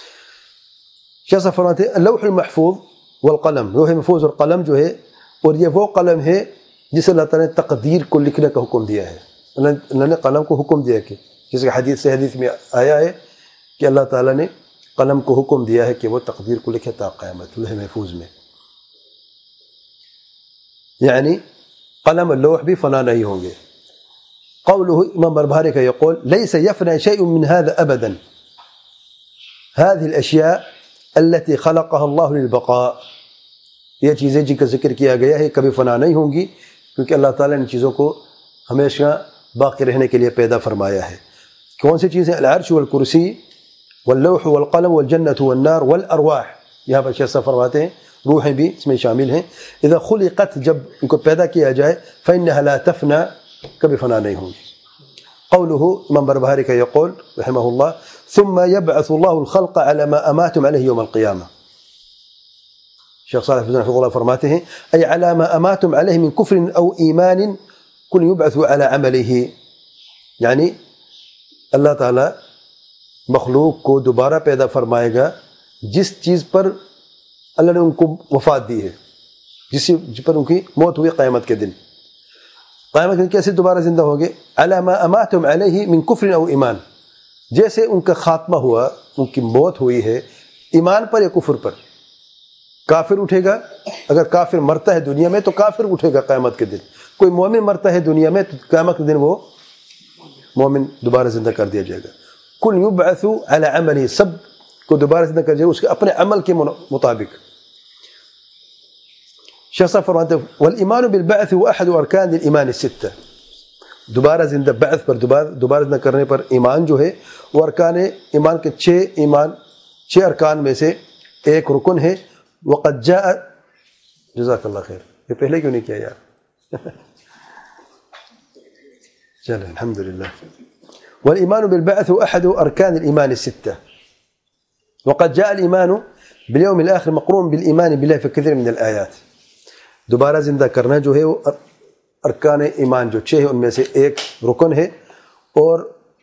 کیسا فرماتے ہیں اللوح المحفوظ والقلم, لوح محفوظ اور قلم جو ہے, اور یہ وہ قلم ہے جسے اللہ تعالیٰ نے تقدیر کو لکھنے کا حکم دیا ہے. اللہ نے قلم کو حکم دیا کہ جس کہ حدیث سے حدیث میں آیا ہے کہ اللہ تعالیٰ نے قلم کو حکم دیا ہے کہ وہ تقدیر کو لکھے تا قیامت لوح محفوظ میں. یعنی قلم اللوح بھی فنا نہیں ہوں گے. قوله امام بربہاری کا یقول ليس يفنى شيء من هذا ابدا, هذه الاشياء التي خلقها الله للبقاء, یہ چیزیں جن کا ذکر کیا گیا ہے کبھی فنا نہیں ہوں گی کیونکہ اللہ تعالیٰ نے ان چیزوں کو ہمیشہ باقی رہنے کے لیے پیدا فرمایا ہے. کون سی چیزیں؟ العرش والکرسی واللوح والقلم والجنة والنار والارواح. یہاں پر شیخ صاحب فرماتے ہیں روحیں بھی اس میں شامل ہیں. اذا خلقت, جب ان کو پیدا کیا جائے, فانها لا تفنى, کبھی فنا نہیں ہوں گی. قوله امام بربہاری کا یقول رحمہ اللہ ثم يبعث الله الخلق على ما اماتم عليه يوم القيامة. شیخ صالح فوزان حفظہ اللہ فرماتے ہیں اي على ما اماتم عليه من كفر او ایمان كل يبعث على عمله, یعنی اللہ تعالی مخلوق کو دوبارہ پیدا فرمائے گا جس چیز پر اللہ نے ان کو وفات دی ہے, جس پر ان کی موت ہوئی قیامت کے دن. قیامت کے دن کیسے دوبارہ زندہ ہوں گے؟ علی ما اماتم علیہ من کفر او ایمان, جیسے ان کا خاتمہ ہوا, ان کی موت ہوئی ہے ایمان پر یا کفر پر. کافر اٹھے گا, اگر کافر مرتا ہے دنیا میں تو کافر اٹھے گا قیامت کے دن. کوئی مومن مرتا ہے دنیا میں تو قیامت کے دن وہ مومن دوبارہ زندہ کر دیا جائے گا. کل یبعث علی عملہ, سب کو دوبارہ زندہ کر دیا جائے گا اس کے اپنے عمل کے مطابق. شیخ صاحب فرماتے ہیں والایمان بالبعث هو احد ارکان الایمان الستہ, دوبارہ زندہ بعث پر دوبارہ دوبارہ زندہ کرنے پر ایمان جو ہے وہ ارکان ایمان کے چھ ایمان چھ ارکان میں سے ایک رکن ہے. وقد جاء, جزاک اللہ خیر, یہ پہلے کیوں نہیں کیا یار؟ چلیں الحمدللہ. والایمان بالبعث هو احد ارکان الایمان الستہ وقد جاء الايمان باليوم الاخر مقرون بالايمان بالله في كثير من الايات. دوبارہ زندہ کرنا جو ہے وہ ارکان ایمان جو چھ ہے ان میں سے ایک رکن ہے, اور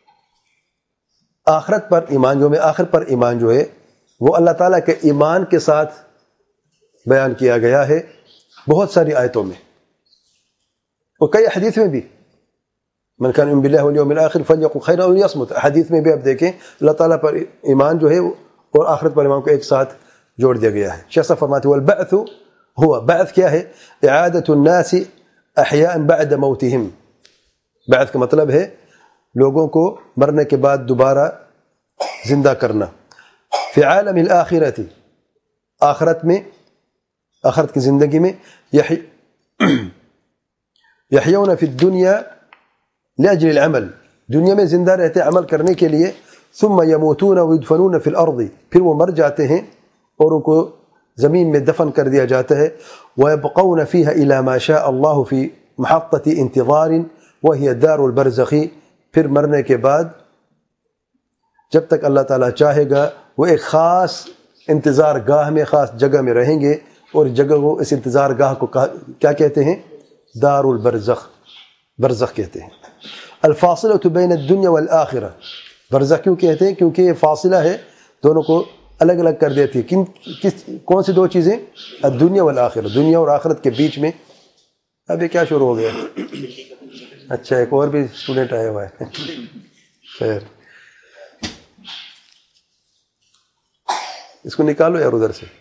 آخرت پر ایمان جو میں آخر پر ایمان جو ہے وہ اللہ تعالیٰ کے ایمان کے ساتھ بیان کیا گیا ہے بہت ساری آیتوں میں اور کئی حدیث میں بھی. من کان یؤمن باللہ والیوم الآخر فلیقل خیرا او لیصمت, حدیث میں بھی آپ دیکھیں اللہ تعالیٰ پر ایمان جو ہے اور آخرت پر ایمان کو ایک ساتھ جوڑ دیا گیا ہے. شیخ صاحب فرماتے ہیں والبعث ہوا, بعث کیا ہے؟ اعادت الناس احیاء بعد موتهم. بعث کا مطلب ہے لوگوں کو مرنے کے بعد دوبارہ زندہ کرنا. فی عالم الاخرۃ, آخرت میں, آخرت کی زندگی میں, یحیون فی الدنیا لاجل العمل، دنیا میں زندہ رہتے عمل کرنے کے لیے، ثم یموتون ویدفنون فی الارض، پھر وہ مر جاتے ہیں اور ان کو زمین میں دفن کر دیا جاتا ہے، ویبقون فیہا الی ما شاء اللہ فی محطۃ انتظار وہی دار البرزخ، پھر مرنے کے بعد جب تک اللہ تعالیٰ چاہے گا وہ ایک خاص انتظار گاہ میں، خاص جگہ میں رہیں گے، اور جگہ کو، اس انتظار گاہ کو کیا کہتے ہیں؟ دار البرزخ، برزخ کہتے ہیں۔ الفاصلۃ بین الدنیا والآخرہ، برزخ کیوں کہتے ہیں؟ کیونکہ یہ فاصلہ ہے، دونوں کو الگ الگ کر دیتی ہے۔ کن کس کون سی دو چیزیں؟ الدنیا والآخرہ، دنیا اور آخرت کے بیچ میں۔ اب یہ کیا شروع ہو گیا؟ اچھا، ایک اور بھی اسٹوڈنٹ آیا ہوا ہے، خیر اس کو نکالو یار ادھر سے۔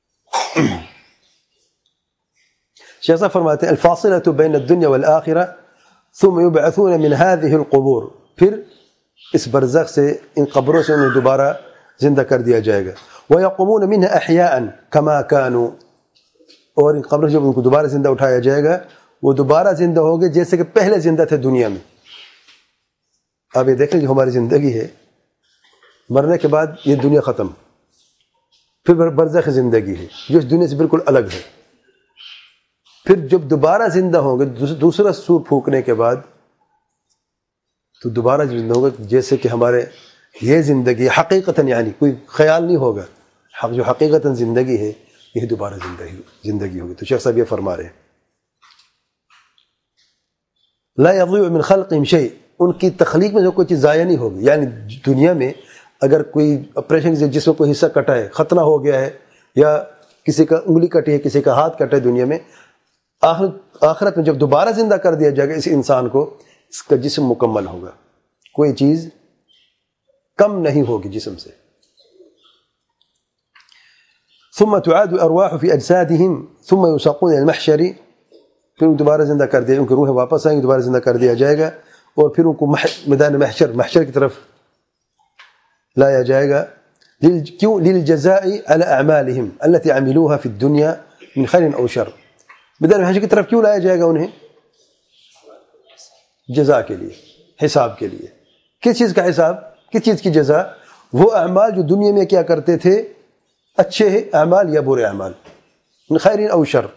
شیخ صاحب فرماتے ہیں الفاصلۃ بین الدنیا والآخرہ ثم یبعثون من هذه القبور، پھر اس برزخ سے، ان قبروں سے انہیں دوبارہ زندہ کر دیا جائے گا۔ ویقومون منها احیاء کما كانوا، اور ان قبروں سے جب ان کو دوبارہ زندہ اٹھایا جائے گا وہ دوبارہ زندہ ہوں گے جیسے کہ پہلے زندہ تھے دنیا میں۔ اب یہ دیکھیں جو ہماری زندگی ہے، مرنے کے بعد یہ دنیا ختم، پھر برزخ زندگی ہے جو اس دنیا سے بالکل الگ ہے۔ پھر جب دوبارہ زندہ ہوں گے دوسرا سور پھونکنے کے بعد، تو دوبارہ زندہ ہوں گے جیسے کہ ہمارے یہ زندگی حقیقتاً، یعنی کوئی خیال نہیں ہوگا، جو حقیقتاً زندگی ہے یہ دوبارہ زندگی زندگی ہوگی۔ تو شیخ صاحب یہ فرما رہے ہیں لا یضیع من خلقہم شیء، ان کی تخلیق میں جو کوئی چیز ضائع نہیں ہوگی۔ یعنی دنیا میں اگر کوئی آپریشن سے جس میں کوئی حصہ کٹا ہے، ختنہ ہو گیا ہے، یا کسی کا انگلی کٹی ہے، کسی کا ہاتھ کٹا ہے دنیا میں، آخرت آخرت میں جب دوبارہ زندہ کر دیا جائے گا اس انسان کو، اس کا جسم مکمل ہوگا، کوئی چیز کم نہیں ہوگی جسم سے۔ ثم تعاد الارواح في اجسادهم ثم يساقون الى المحشر، پھر دوبارہ زندہ کر دیا، ان کی روحیں واپس آئیں گی، دوبارہ زندہ کر دیا جائے گا، اور پھر ان کو میدان محشر محشر کی طرف لایا جائے گا۔ کیوں؟ للجزاء على اعمالهم التي عملوها في الدنيا من خير او شر، میدان محشر کی طرف کیوں لایا جائے گا انہیں؟ جزا کے لیے، حساب کے لیے۔ کس چیز کا حساب؟ کس چیز کی جزا؟ وہ اعمال جو دنیا میں کیا کرتے تھے، اچھے اعمال یا برے اعمال، من خیر او شر۔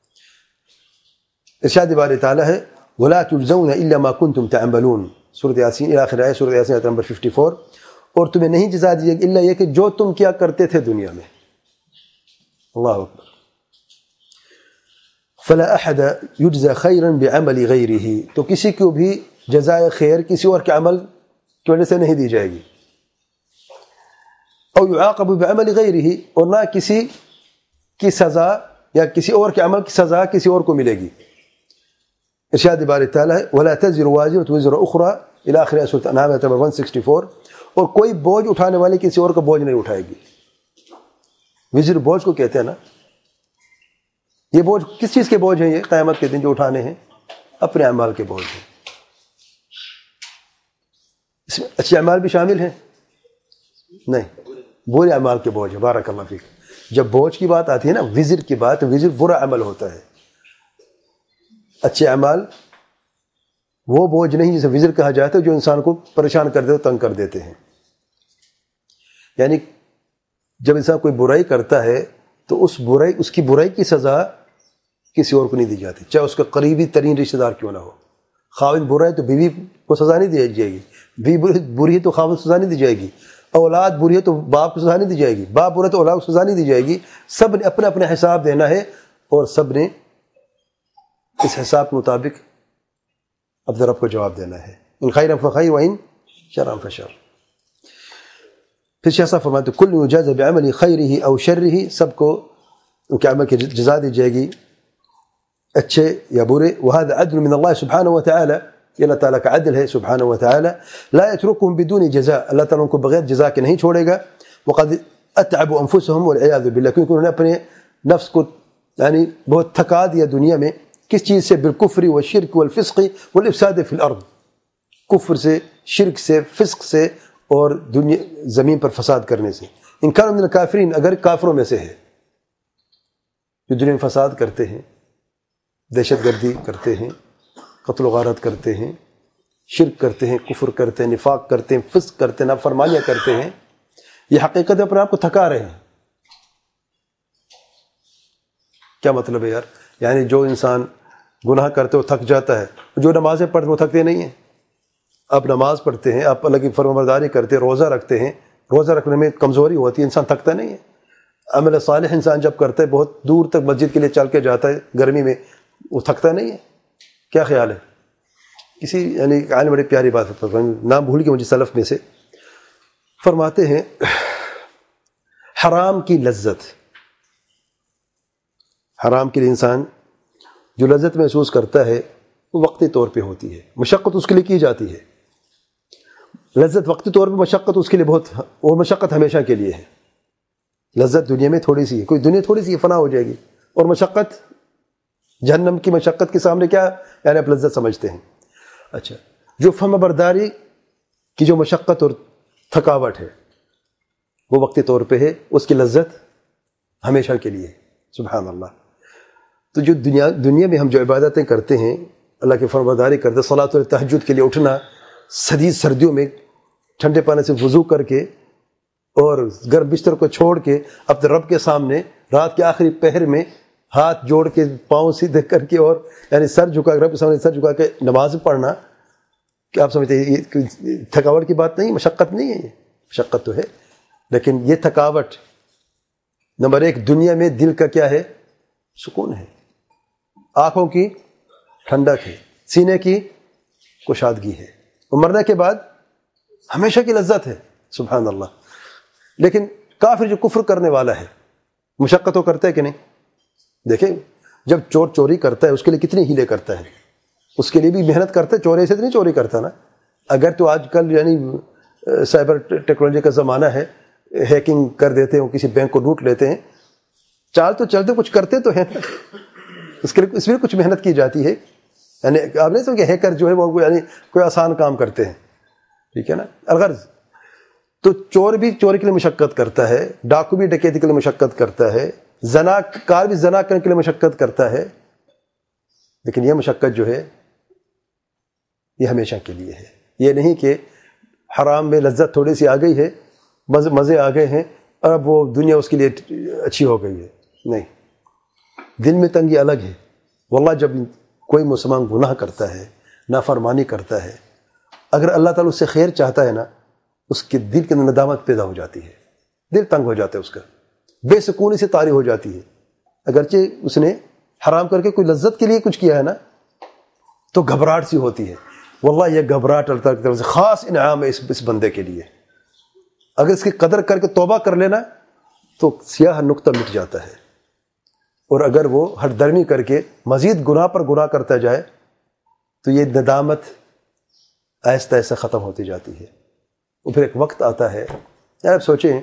ارشاد باری تعالیٰ ہے وَلَا تُجْزَوْنَ إِلَّا مَا كُنْتُمْ تَعْمَلُونَ، سورۃ یاسین الی آخر آیت، سورۃ یاسین آیت نمبر چون، اور تمہیں نہیں جزا دی گی الا یہ کہ جو تم کیا کرتے تھے دنیا میں۔ اللہ اکبر۔ فَلَا أَحَدَ يُجْزَى خَيْرًا بِعَمَلِ غَيْرِهِ، تو کسی کو بھی جزائے خیر کسی اور کے عمل کی وجہ سے نہیں دی جائے گی۔ او يعاقب بعمل غیرہ، اور نہ کسی کی سزا یا کسی اور کے عمل کی سزا کسی اور کو ملے گی۔ ارشاد باری تعالیٰ ہے وَلَا تَزِرُ وَازِرَةٌ وِزْرَ أُخْرَى الی آخر سورۃ انعام آیت نمبر ایک سو چونسٹھ، اور کوئی بوجھ اٹھانے والی کسی اور کا بوجھ نہیں اٹھائے گی۔ وزر بوجھ کو کہتے ہیں نا، یہ بوجھ کس چیز کے بوجھ ہیں؟ یہ قیامت کے دن جو اٹھانے ہیں اپنے اعمال کے بوجھ ہیں۔ اس میں اچھے اعمال بھی شامل ہیں؟ نہیں، برے اعمال کے بوجھ ہے۔ بارک اللہ فیک۔ جب بوجھ کی بات آتی ہے نا، وزر کی بات، وزر برا عمل ہوتا ہے، اچھے اعمال وہ بوجھ نہیں جسے وزر کہا جاتا ہے، جو انسان کو پریشان کر دیتے، تنگ کر دیتے ہیں۔ یعنی جب انسان کوئی برائی کرتا ہے تو اس برائی اس کی برائی کی سزا کسی اور کو نہیں دی جاتی، چاہے اس کا قریبی ترین رشتہ دار کیوں نہ ہو۔ خاوند برا ہے تو بیوی کو سزا نہیں دی جائے گی، بیوی بری ہے تو خاوند کو سزا نہیں دی جائے گی، اولاد بری ہے تو باپ کو سزا نہیں دی جائے گی، باپ برا ہے تو اولاد کو سزا نہیں دی جائے گی۔ سب نے اپنا اپنا حساب دینا ہے، اور سب نے اس حساب کے مطابق اپنے رب کو جواب دینا ہے۔ ان خیر فخیر وان شر فشر۔ پھر شیخ صاحب فرماتے ہیں کل یجاز بعمل خیرہ او شرہ، سب کو ان کے عمل کی جزا دی جائے گی، اچھے یا برے۔ وهذا عدل من اللہ سبحانہ وتعالی، یہ اللہ تعالیٰ کا عدل ہے سبحانہ وتعالی۔ لا يتركهم بدون جزاء، اللہ تعالیٰ ان کو بغیر جزا کے نہیں چھوڑے گا۔ وقد اتعبوا انفسهم والعیاذ باللہ، کیونکہ انہوں نے اپنے نفس کو یعنی بہت تھکا دیا دنیا میں، کس چیز سے؟ بالکفر والشرک والفسق والافساد فی الارض، کفر سے، شرک سے، فسق سے، اور دنیا زمین پر فساد کرنے سے۔ ان کان من الکافرین، اگر کافروں میں سے ہے جو دنیا میں فساد کرتے ہیں، دہشت گردی کرتے ہیں، قتل و غارت کرتے ہیں، شرک کرتے ہیں، کفر کرتے ہیں، نفاق کرتے ہیں، فسق کرتے ہیں، نافرمانیاں کرتے ہیں، یہ حقیقت اپنے آپ کو تھکا رہے ہیں۔ کیا مطلب ہے یار؟ یعنی جو انسان گناہ کرتے وہ تھک جاتا ہے، جو نمازیں پڑھتے وہ تھکتے نہیں ہیں۔ آپ نماز پڑھتے ہیں، آپ اللہ کی فرمانبرداری کرتے ہیں، روزہ رکھتے ہیں، روزہ رکھنے میں کمزوری ہوتی ہے، انسان تھکتا نہیں ہے۔ عمل صالح انسان جب کرتا ہے بہت دور تک مسجد کے لیے چل کے جاتا ہے گرمی میں، وہ تھکتا نہیں ہے۔ کیا خیال ہے؟ کسی یعنی عالم بڑی پیاری بات ہے، نام بھول کے مجھے سلف میں سے فرماتے ہیں حرام کی لذت، حرام کے لیے انسان جو لذت محسوس کرتا ہے وہ وقتی طور پہ ہوتی ہے، مشقت اس کے لیے کی جاتی ہے۔ لذت وقتی طور پہ، مشقت اس کے لیے بہت، وہ مشقت ہمیشہ کے لیے ہے۔ لذت دنیا میں تھوڑی سی ہے، کوئی دنیا تھوڑی سی فنا ہو جائے گی، اور مشقت جہنم کی مشقت کے سامنے کیا یعنی آپ لذت سمجھتے ہیں؟ اچھا، جو فرما برداری کی جو مشقت اور تھکاوٹ ہے وہ وقتی طور پہ ہے، اس کی لذت ہمیشہ کے لیے ہے۔ سبحان اللہ۔ تو جو دنیا دنیا میں ہم جو عبادتیں کرتے ہیں، اللہ کی فرما برداری کرتے، صلاۃ التہجد کے لیے اٹھنا، شدید سردیوں میں ٹھنڈے پانی سے وضو کر کے اور گرم بستر کو چھوڑ کے اپنے رب کے سامنے رات کے آخری پہر میں ہاتھ جوڑ کے پاؤں سیدھے کر کے اور یعنی سر جھکا رب کے سامنے سر جھکا کے نماز پڑھنا، کیا آپ سمجھتے ہیں یہ تھکاوٹ کی بات نہیں، مشقت نہیں ہے؟ یہ مشقت تو ہے، لیکن یہ تھکاوٹ نمبر ایک دنیا میں دل کا کیا ہے؟ سکون ہے، آنکھوں کی ٹھنڈک ہے، سینے کی کشادگی ہے، اور مرنے کے بعد ہمیشہ کی لذت ہے۔ سبحان اللہ۔ لیکن کافر جو کفر کرنے والا ہے مشقت تو کرتا ہے کہ نہیں؟ دیکھیں جب چور چوری کرتا ہے اس کے لیے کتنی ہیلے کرتا ہے، اس کے لیے بھی محنت کرتا ہے، چوری سے تو نہیں چوری کرتا نا۔ اگر تو آج کل یعنی سائبر ٹیکنالوجی کا زمانہ ہے، ہیکنگ کر دیتے ہیں، کسی بینک کو لوٹ لیتے ہیں، چال تو چلتے کچھ کرتے تو ہیں، اس کے لیے اس میں کچھ محنت کی جاتی ہے۔ یعنی آپ نہیں سمجھے ہیکر جو ہے وہ یعنی کوئی آسان کام کرتے ہیں، ٹھیک ہے نا؟ الغرض تو چور بھی چوری کے لیے مشقت کرتا ہے، ڈاکو بھی ڈکیتی کے لیے مشقت کرتا ہے، زنا کار بھی زنا کرنے کے لیے مشقت کرتا ہے، لیکن یہ مشقت جو ہے یہ ہمیشہ کے لیے ہے۔ یہ نہیں کہ حرام میں لذت تھوڑی سی آ گئی ہے، مزے مزے آ گئے ہیں اور اب وہ دنیا اس کے لیے اچھی ہو گئی ہے، نہیں۔ دل میں تنگی الگ ہے۔ واللہ جب کوئی مسلمان گناہ کرتا ہے، نافرمانی کرتا ہے، اگر اللہ تعالیٰ اس سے خیر چاہتا ہے نا، اس کے دل کے اندر ندامت پیدا ہو جاتی ہے، دل تنگ ہو جاتا ہے، اس کا بے سکونی سے طاری ہو جاتی ہے۔ اگرچہ اس نے حرام کر کے کوئی لذت کے لیے کچھ کیا ہے نا، تو گھبراہٹ سی ہوتی ہے۔ واللہ یہ گھبراہٹ اللہ تعالیٰ کی طرف سے خاص انعام ہے اس اس بندے کے لیے۔ اگر اس کی قدر کر کے توبہ کر لینا تو سیاہ نقطہ مٹ جاتا ہے، اور اگر وہ ہر درمی کر کے مزید گناہ پر گناہ کرتا جائے تو یہ ندامت آہستہ آہستہ ختم ہوتی جاتی ہے۔ اور پھر ایک وقت آتا ہے، یار آپ سوچیں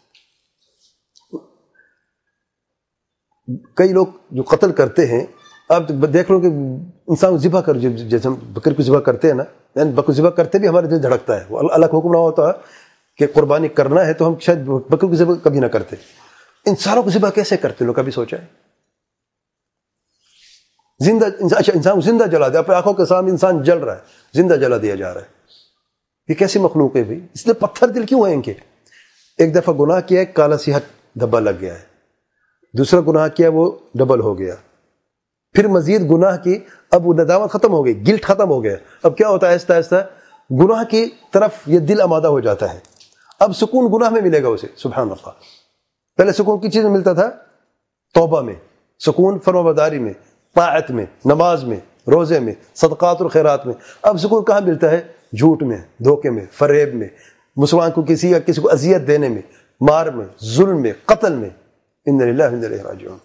کئی لوگ جو قتل کرتے ہیں، آپ دیکھ لو کہ انسان کو ذبح کر، جیسے ہم بکر کو ذبح کرتے ہیں نا، یعنی بکر ذبح کرتے بھی ہمارے دل دھڑکتا ہے۔ وہ اللہ کا حکم نہ ہوتا کہ قربانی کرنا ہے تو ہم شاید بکر کو ذبح کبھی نہ کرتے۔ انسانوں کو ذبح کیسے کرتے لوگ کبھی سوچا ہے؟ زندہ اچھا انسان کو زندہ جلا دیا، اپنے آنکھوں کے سامنے انسان جل رہا ہے، زندہ جلا دیا جا رہا ہے۔ یہ کیسی مخلوق ہے بھائی؟ اس لیے پتھر دل کیوں ہیں ان کے؟ ایک دفعہ گناہ کیا ہے، کالا سیاہ دھبا لگ گیا ہے، دوسرا گناہ کیا وہ ڈبل ہو گیا، پھر مزید گناہ کی، اب وہ ندامت ختم ہو گئی، گلٹ ختم ہو گیا۔ اب کیا ہوتا ہے؟ آہستہ آہستہ گناہ کی طرف یہ دل آمادہ ہو جاتا ہے، اب سکون گناہ میں ملے گا اسے۔ سبحان اللہ۔ پہلے سکون کی چیز میں ملتا تھا، توبہ میں سکون، فرمانبرداری میں، طاعت میں، نماز میں، روزے میں، صدقات اور خیرات میں۔ اب سکون کہاں ملتا ہے؟ جھوٹ میں، دھوکے میں، فریب میں، مسلمان کو کسی یا کسی کو اذیت دینے میں، مار میں، ظلم میں، قتل میں۔ ان للہ و انا الیہ راجعون۔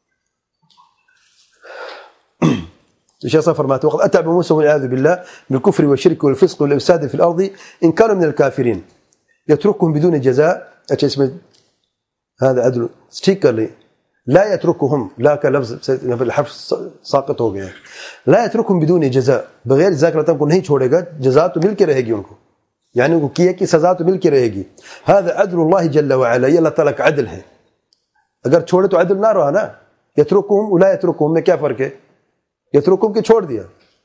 تو شیخ صاحب فرماتے ہیں وقد اتى موسى والعياذ بالله بالكفر والشرك والفسق والافساد في الارض ان كانوا من الكافرين يتركهم بدون جزاء۔ اچھا اس میں هذا عدل ٹھیک کر لیں، لا يتركهم لا کا لفظ الحرف ساقط ہو گیا ہے، لا يتركهم بدون جزاء، بغیر جزا کے اللہ کو نہیں چھوڑے گا، جزا تو مل کے رہے گی ان کو، یعنی ان کو کیے کی سزا تو مل کے رہے گی۔ هذا عدل الله جل وعلا، یہ اللہ تعالیٰ کا عدل ہے۔ اگر چھوڑے تو عدل نہ رہا نا، یترکہم ولا یترکہم میں کیا فرق ہے؟ یترکہم کہ چھوڑ دیا،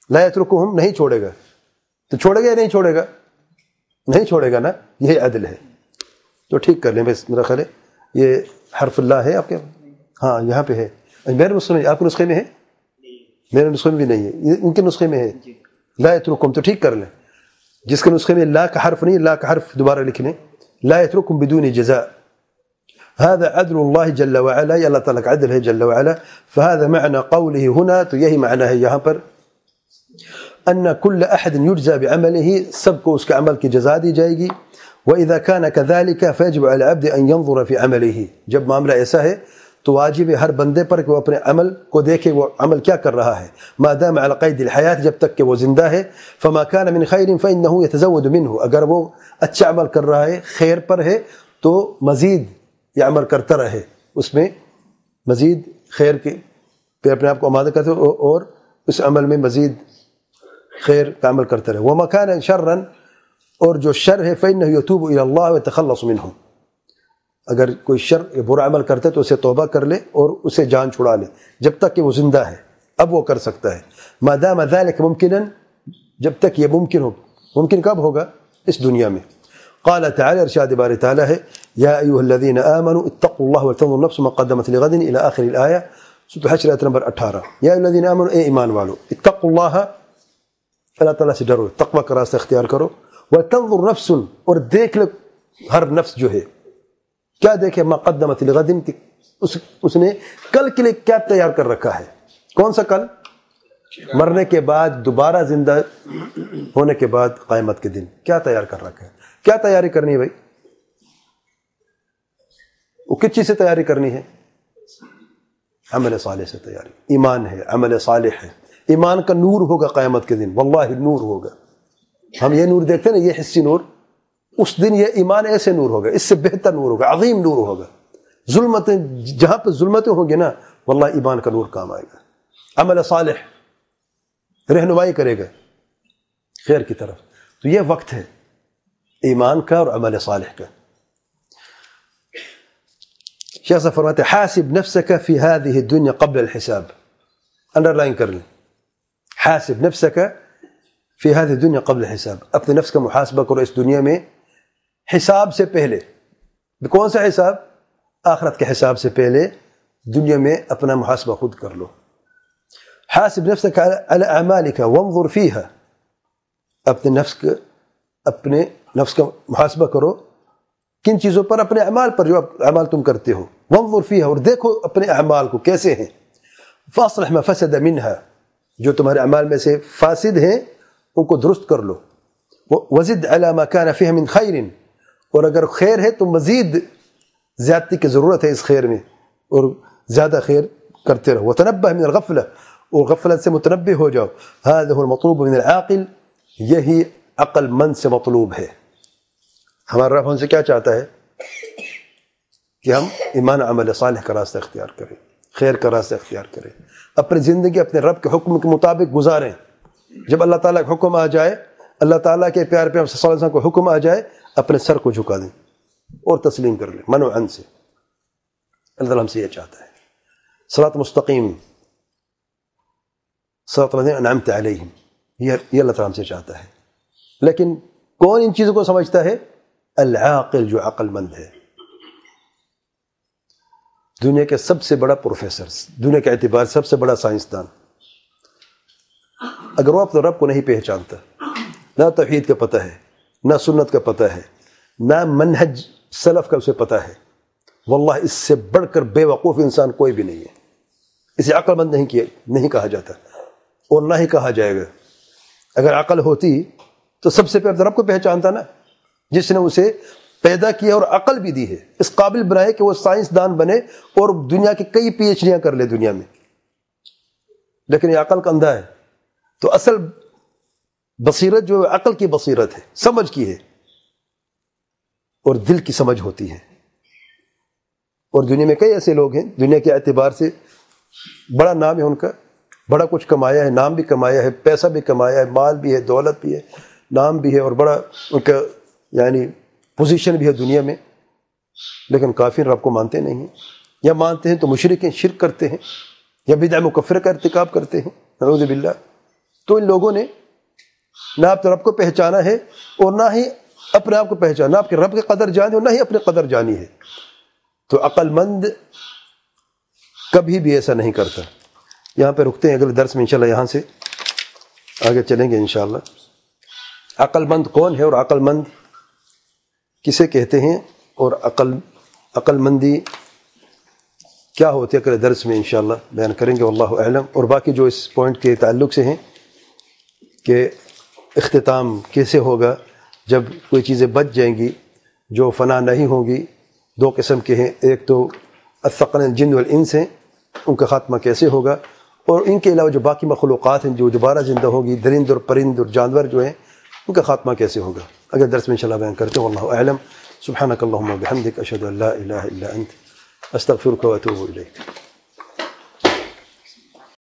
لا یترکہم نہیں چھوڑے گا، تو چھوڑے گا یا نہیں چھوڑے گا؟ نہیں چھوڑے گا نا، یہی عدل ہے. تو ٹھیک کر لیں بس، میرا خیال ہے یہ حرف اللہ ہے آپ کے، ہاں یہاں پہ ہے. میرے نسخے میں، آپ کے نسخے میں ہے؟ میرے نسخے میں بھی نہیں ہے، ان کے نسخے میں ہے لا یترکہم. تو ٹھیک کر لیں. جس کے نسخے میں لا کا حرف نہیں، لا کا حرف دوبارہ لکھ لیں. لا یترکہم بدون جزاء، هذا عدل اللہ جل وعلا، یہ اللہ تعالیٰ کا عدل ہے جل وعلا. فهذا معنى قوله هنا، تو یہی معنی ہے یہاں پر، ان كل احد يجزى بعمله، سب کو اس کے عمل کی جزا دی جائے گی. واذا كان كذلك فيجب على العبد ان ينظر في عمله، جب معاملہ ایسا ہے تو واجب ہے ہر بندے پر کہ وہ اپنے عمل کو دیکھے، وہ عمل کیا کر رہا ہے. ما دام على قید الحیات، جب تک کہ وہ زندہ ہے. فما كان من خیر فانه يتزود منه، اگر وہ اچھا عمل کر رہا ہے، خیر پر ہے، تو مزید یہ عمل کرتا رہے، اس میں مزید خیر کے پہ اپنے آپ کو آمادہ کرتے رہے، اور اس عمل میں مزید خیر کا عمل کرتے رہے. وما كان شرا، اور جو شر ہے فانه يتوب الى الله ويتخلص منه، اگر کوئی شر یا برا عمل کرتا ہے تو اسے توبہ کر لے اور اسے جان چھڑا لے، جب تک کہ وہ زندہ ہے. اب وہ کر سکتا ہے. ما دام ذلك ممکنا، جب تک یہ ممکن ہو. ممکن کب ہوگا؟ اس دنیا میں. قال تعالی، ارشاد باری تعالی ہے، یا ایھا الذین آمنوا اتقوا اللہ ولتنظر نفس ما قدمت لغد الى آخر الآیہ، سورۃ الحشر آیت نمبر اٹھارہ. یا ایھا الذین آمنوا، اے ایمان والو، اتقوا اللہ، اللہ تعالیٰ سے ڈرو، تقوی کا راستہ اختیار کرو. ولتنظر نفس، اور دیکھ لے ہر نفس جو ہے، کیا دیکھے؟ ما قدمت لغد، اس اس نے کل کے لیے کیا تیار کر رکھا ہے. کون سا کل؟ مرنے کے بعد، دوبارہ زندہ ہونے کے بعد قیامت کے دن کیا تیار کر رکھا ہے. کیا تیاری کرنی ہے بھائی؟ وہ کس چیز سے تیاری کرنی ہے؟ عمل صالح سے تیاری. ایمان ہے، عمل صالح ہے. ایمان کا نور ہوگا قیامت کے دن، واللہ نور ہوگا. ہم یہ نور دیکھتے ہیں نا، یہ حسی نور، اس دن یہ ایمان ایسے نور ہوگا، اس سے بہتر نور ہوگا، عظیم نور ہوگا. ظلمتیں، جہاں پہ ظلمتیں ہوں گی نا، واللہ ایمان کا نور کام آئے گا. عمل صالح رہنمائی کرے گا خیر کی طرف. تو یہ وقت ہے ایمان کا اور عمل صالح کا. شیخ صاحب فرماتے ہیں، حاسب نفسك في هذه الدنيا قبل الحساب. انڈر لائن کر لیں، حاسب نفسك في هذه الدنيا قبل الحساب. اپنے نفس کا محاسبہ کرو اس دنیا میں حساب سے پہلے. کون سا حساب؟ آخرت کے حساب سے پہلے دنیا میں اپنا محاسبہ خود کر لو. حاسب نفسك على اعمالك وانظر فيها، اپنے نفس کا اپنے نفس کا محاسبہ کرو. کن چیزوں پر؟ اپنے اعمال پر، جو اعمال تم کرتے ہو. وانظر فيها، اور دیکھو اپنے اعمال کو کیسے ہیں. فاصلح ما فسد منها، جو تمہارے اعمال میں سے فاسد ہیں ان کو درست کر لو. وزد على ما كان فيها من خیر، اور اگر خیر ہے تو مزید زیادتی کی ضرورت ہے اس خیر میں، اور زیادہ خیر کرتے رہو. وتنبه من الغفلہ، اور غفلت سے متنبہ ہو جاؤ. هذا هو المطلوب من العاقل، یہی عقل مند سے مطلوب ہے. ہمارا رب ہم سے کیا چاہتا ہے؟ کہ ہم ایمان عمل صالح کا راستہ اختیار کریں، خیر کا راستہ اختیار کریں، اپنی زندگی اپنے رب کے حکم کے مطابق گزاریں. جب اللہ تعالیٰ کا حکم آ جائے، اللہ تعالیٰ کے پیارے پیغمبر صلی اللہ علیہ وسلم کو حکم آ جائے، اپنے سر کو جھکا دیں اور تسلیم کر لیں من و عن سے. اللہ تعالیٰ ہم سے یہ چاہتا ہے. صراط مستقیم، صراط الذین انعمت علیہم، یہ اللہ تعالیٰ ہم سے چاہتا ہے. لیکن کون ان چیزوں کو سمجھتا ہے؟ العاقل، جو عقل مند ہے. دنیا کے سب سے بڑا پروفیسر، دنیا کے اعتبار سے سب سے بڑا سائنسدان، اگر وہ اپنے رب کو نہیں پہچانتا، نہ توحید کا پتہ ہے، نہ سنت کا پتہ ہے، نہ منہج سلف کا اسے پتہ ہے، واللہ اس سے بڑھ کر بے وقوف انسان کوئی بھی نہیں ہے. اسے عقل مند نہیں کیا نہیں کہا جاتا، اور نہ ہی کہا جائے گا. اگر عقل ہوتی تو سب سے پہلے رب کو پہچانتا نا، جس نے اسے پیدا کیا اور عقل بھی دی ہے، اس قابل بنائے کہ وہ سائنسدان بنے اور دنیا کی کئی پی ایچ ڈیاں کر لے دنیا میں. لیکن یہ عقل کا اندھا ہے. تو اصل بصیرت جو عقل کی بصیرت ہے، سمجھ کی ہے، اور دل کی سمجھ ہوتی ہے. اور دنیا میں کئی ایسے لوگ ہیں، دنیا کے اعتبار سے بڑا نام ہے ان کا، بڑا کچھ کمایا ہے، نام بھی کمایا ہے، پیسہ بھی کمایا ہے، مال بھی ہے، دولت بھی ہے، نام بھی ہے، اور بڑا ان کا یعنی پوزیشن بھی ہے دنیا میں. لیکن کافر رب کو مانتے نہیں ہیں، یا مانتے ہیں تو مشرک ہیں، شرک کرتے ہیں، یا بدعہ مکفرہ کا ارتکاب کرتے ہیں، نعوذ باللہ. تو ان لوگوں نے نہ اپنے رب کو پہچانا ہے اور نہ ہی اپنے آپ کو پہچانا، نہ آپ کے رب کی قدر جانی اور نہ ہی اپنی قدر جانی ہے. تو عقل مند کبھی بھی ایسا نہیں کرتا. یہاں پہ رکتے ہیں، اگلے درس میں انشاءاللہ یہاں سے آگے چلیں گے انشاءاللہ. عقل مند کون ہے اور عقل مند کسے کہتے ہیں اور عقل عقل مندی کیا ہوتی ہے، اگلے درس میں انشاءاللہ بیان کریں گے. واللہ اعلم. اور باقی جو اس پوائنٹ کے تعلق سے ہیں کہ اختتام کیسے ہوگا جب کوئی چیزیں بچ جائیں گی جو فنا نہیں ہوں گی. دو قسم کے ہیں، ایک تو الثقلین الجن والانس ہیں، ان کا خاتمہ کیسے ہوگا، اور ان کے علاوہ جو باقی مخلوقات ہیں جو دوبارہ زندہ ہوگی، درند اور پرند اور جانور جو ہیں، ان کا خاتمہ کیسے ہوگا. اگر درس میں انشاءاللہ بیان کرتے ہیں. واللہ اعلم. سبحانک اللہم وبحمدک، اشہد ان لا الہ الا انت، استغفرک واتوب الیک.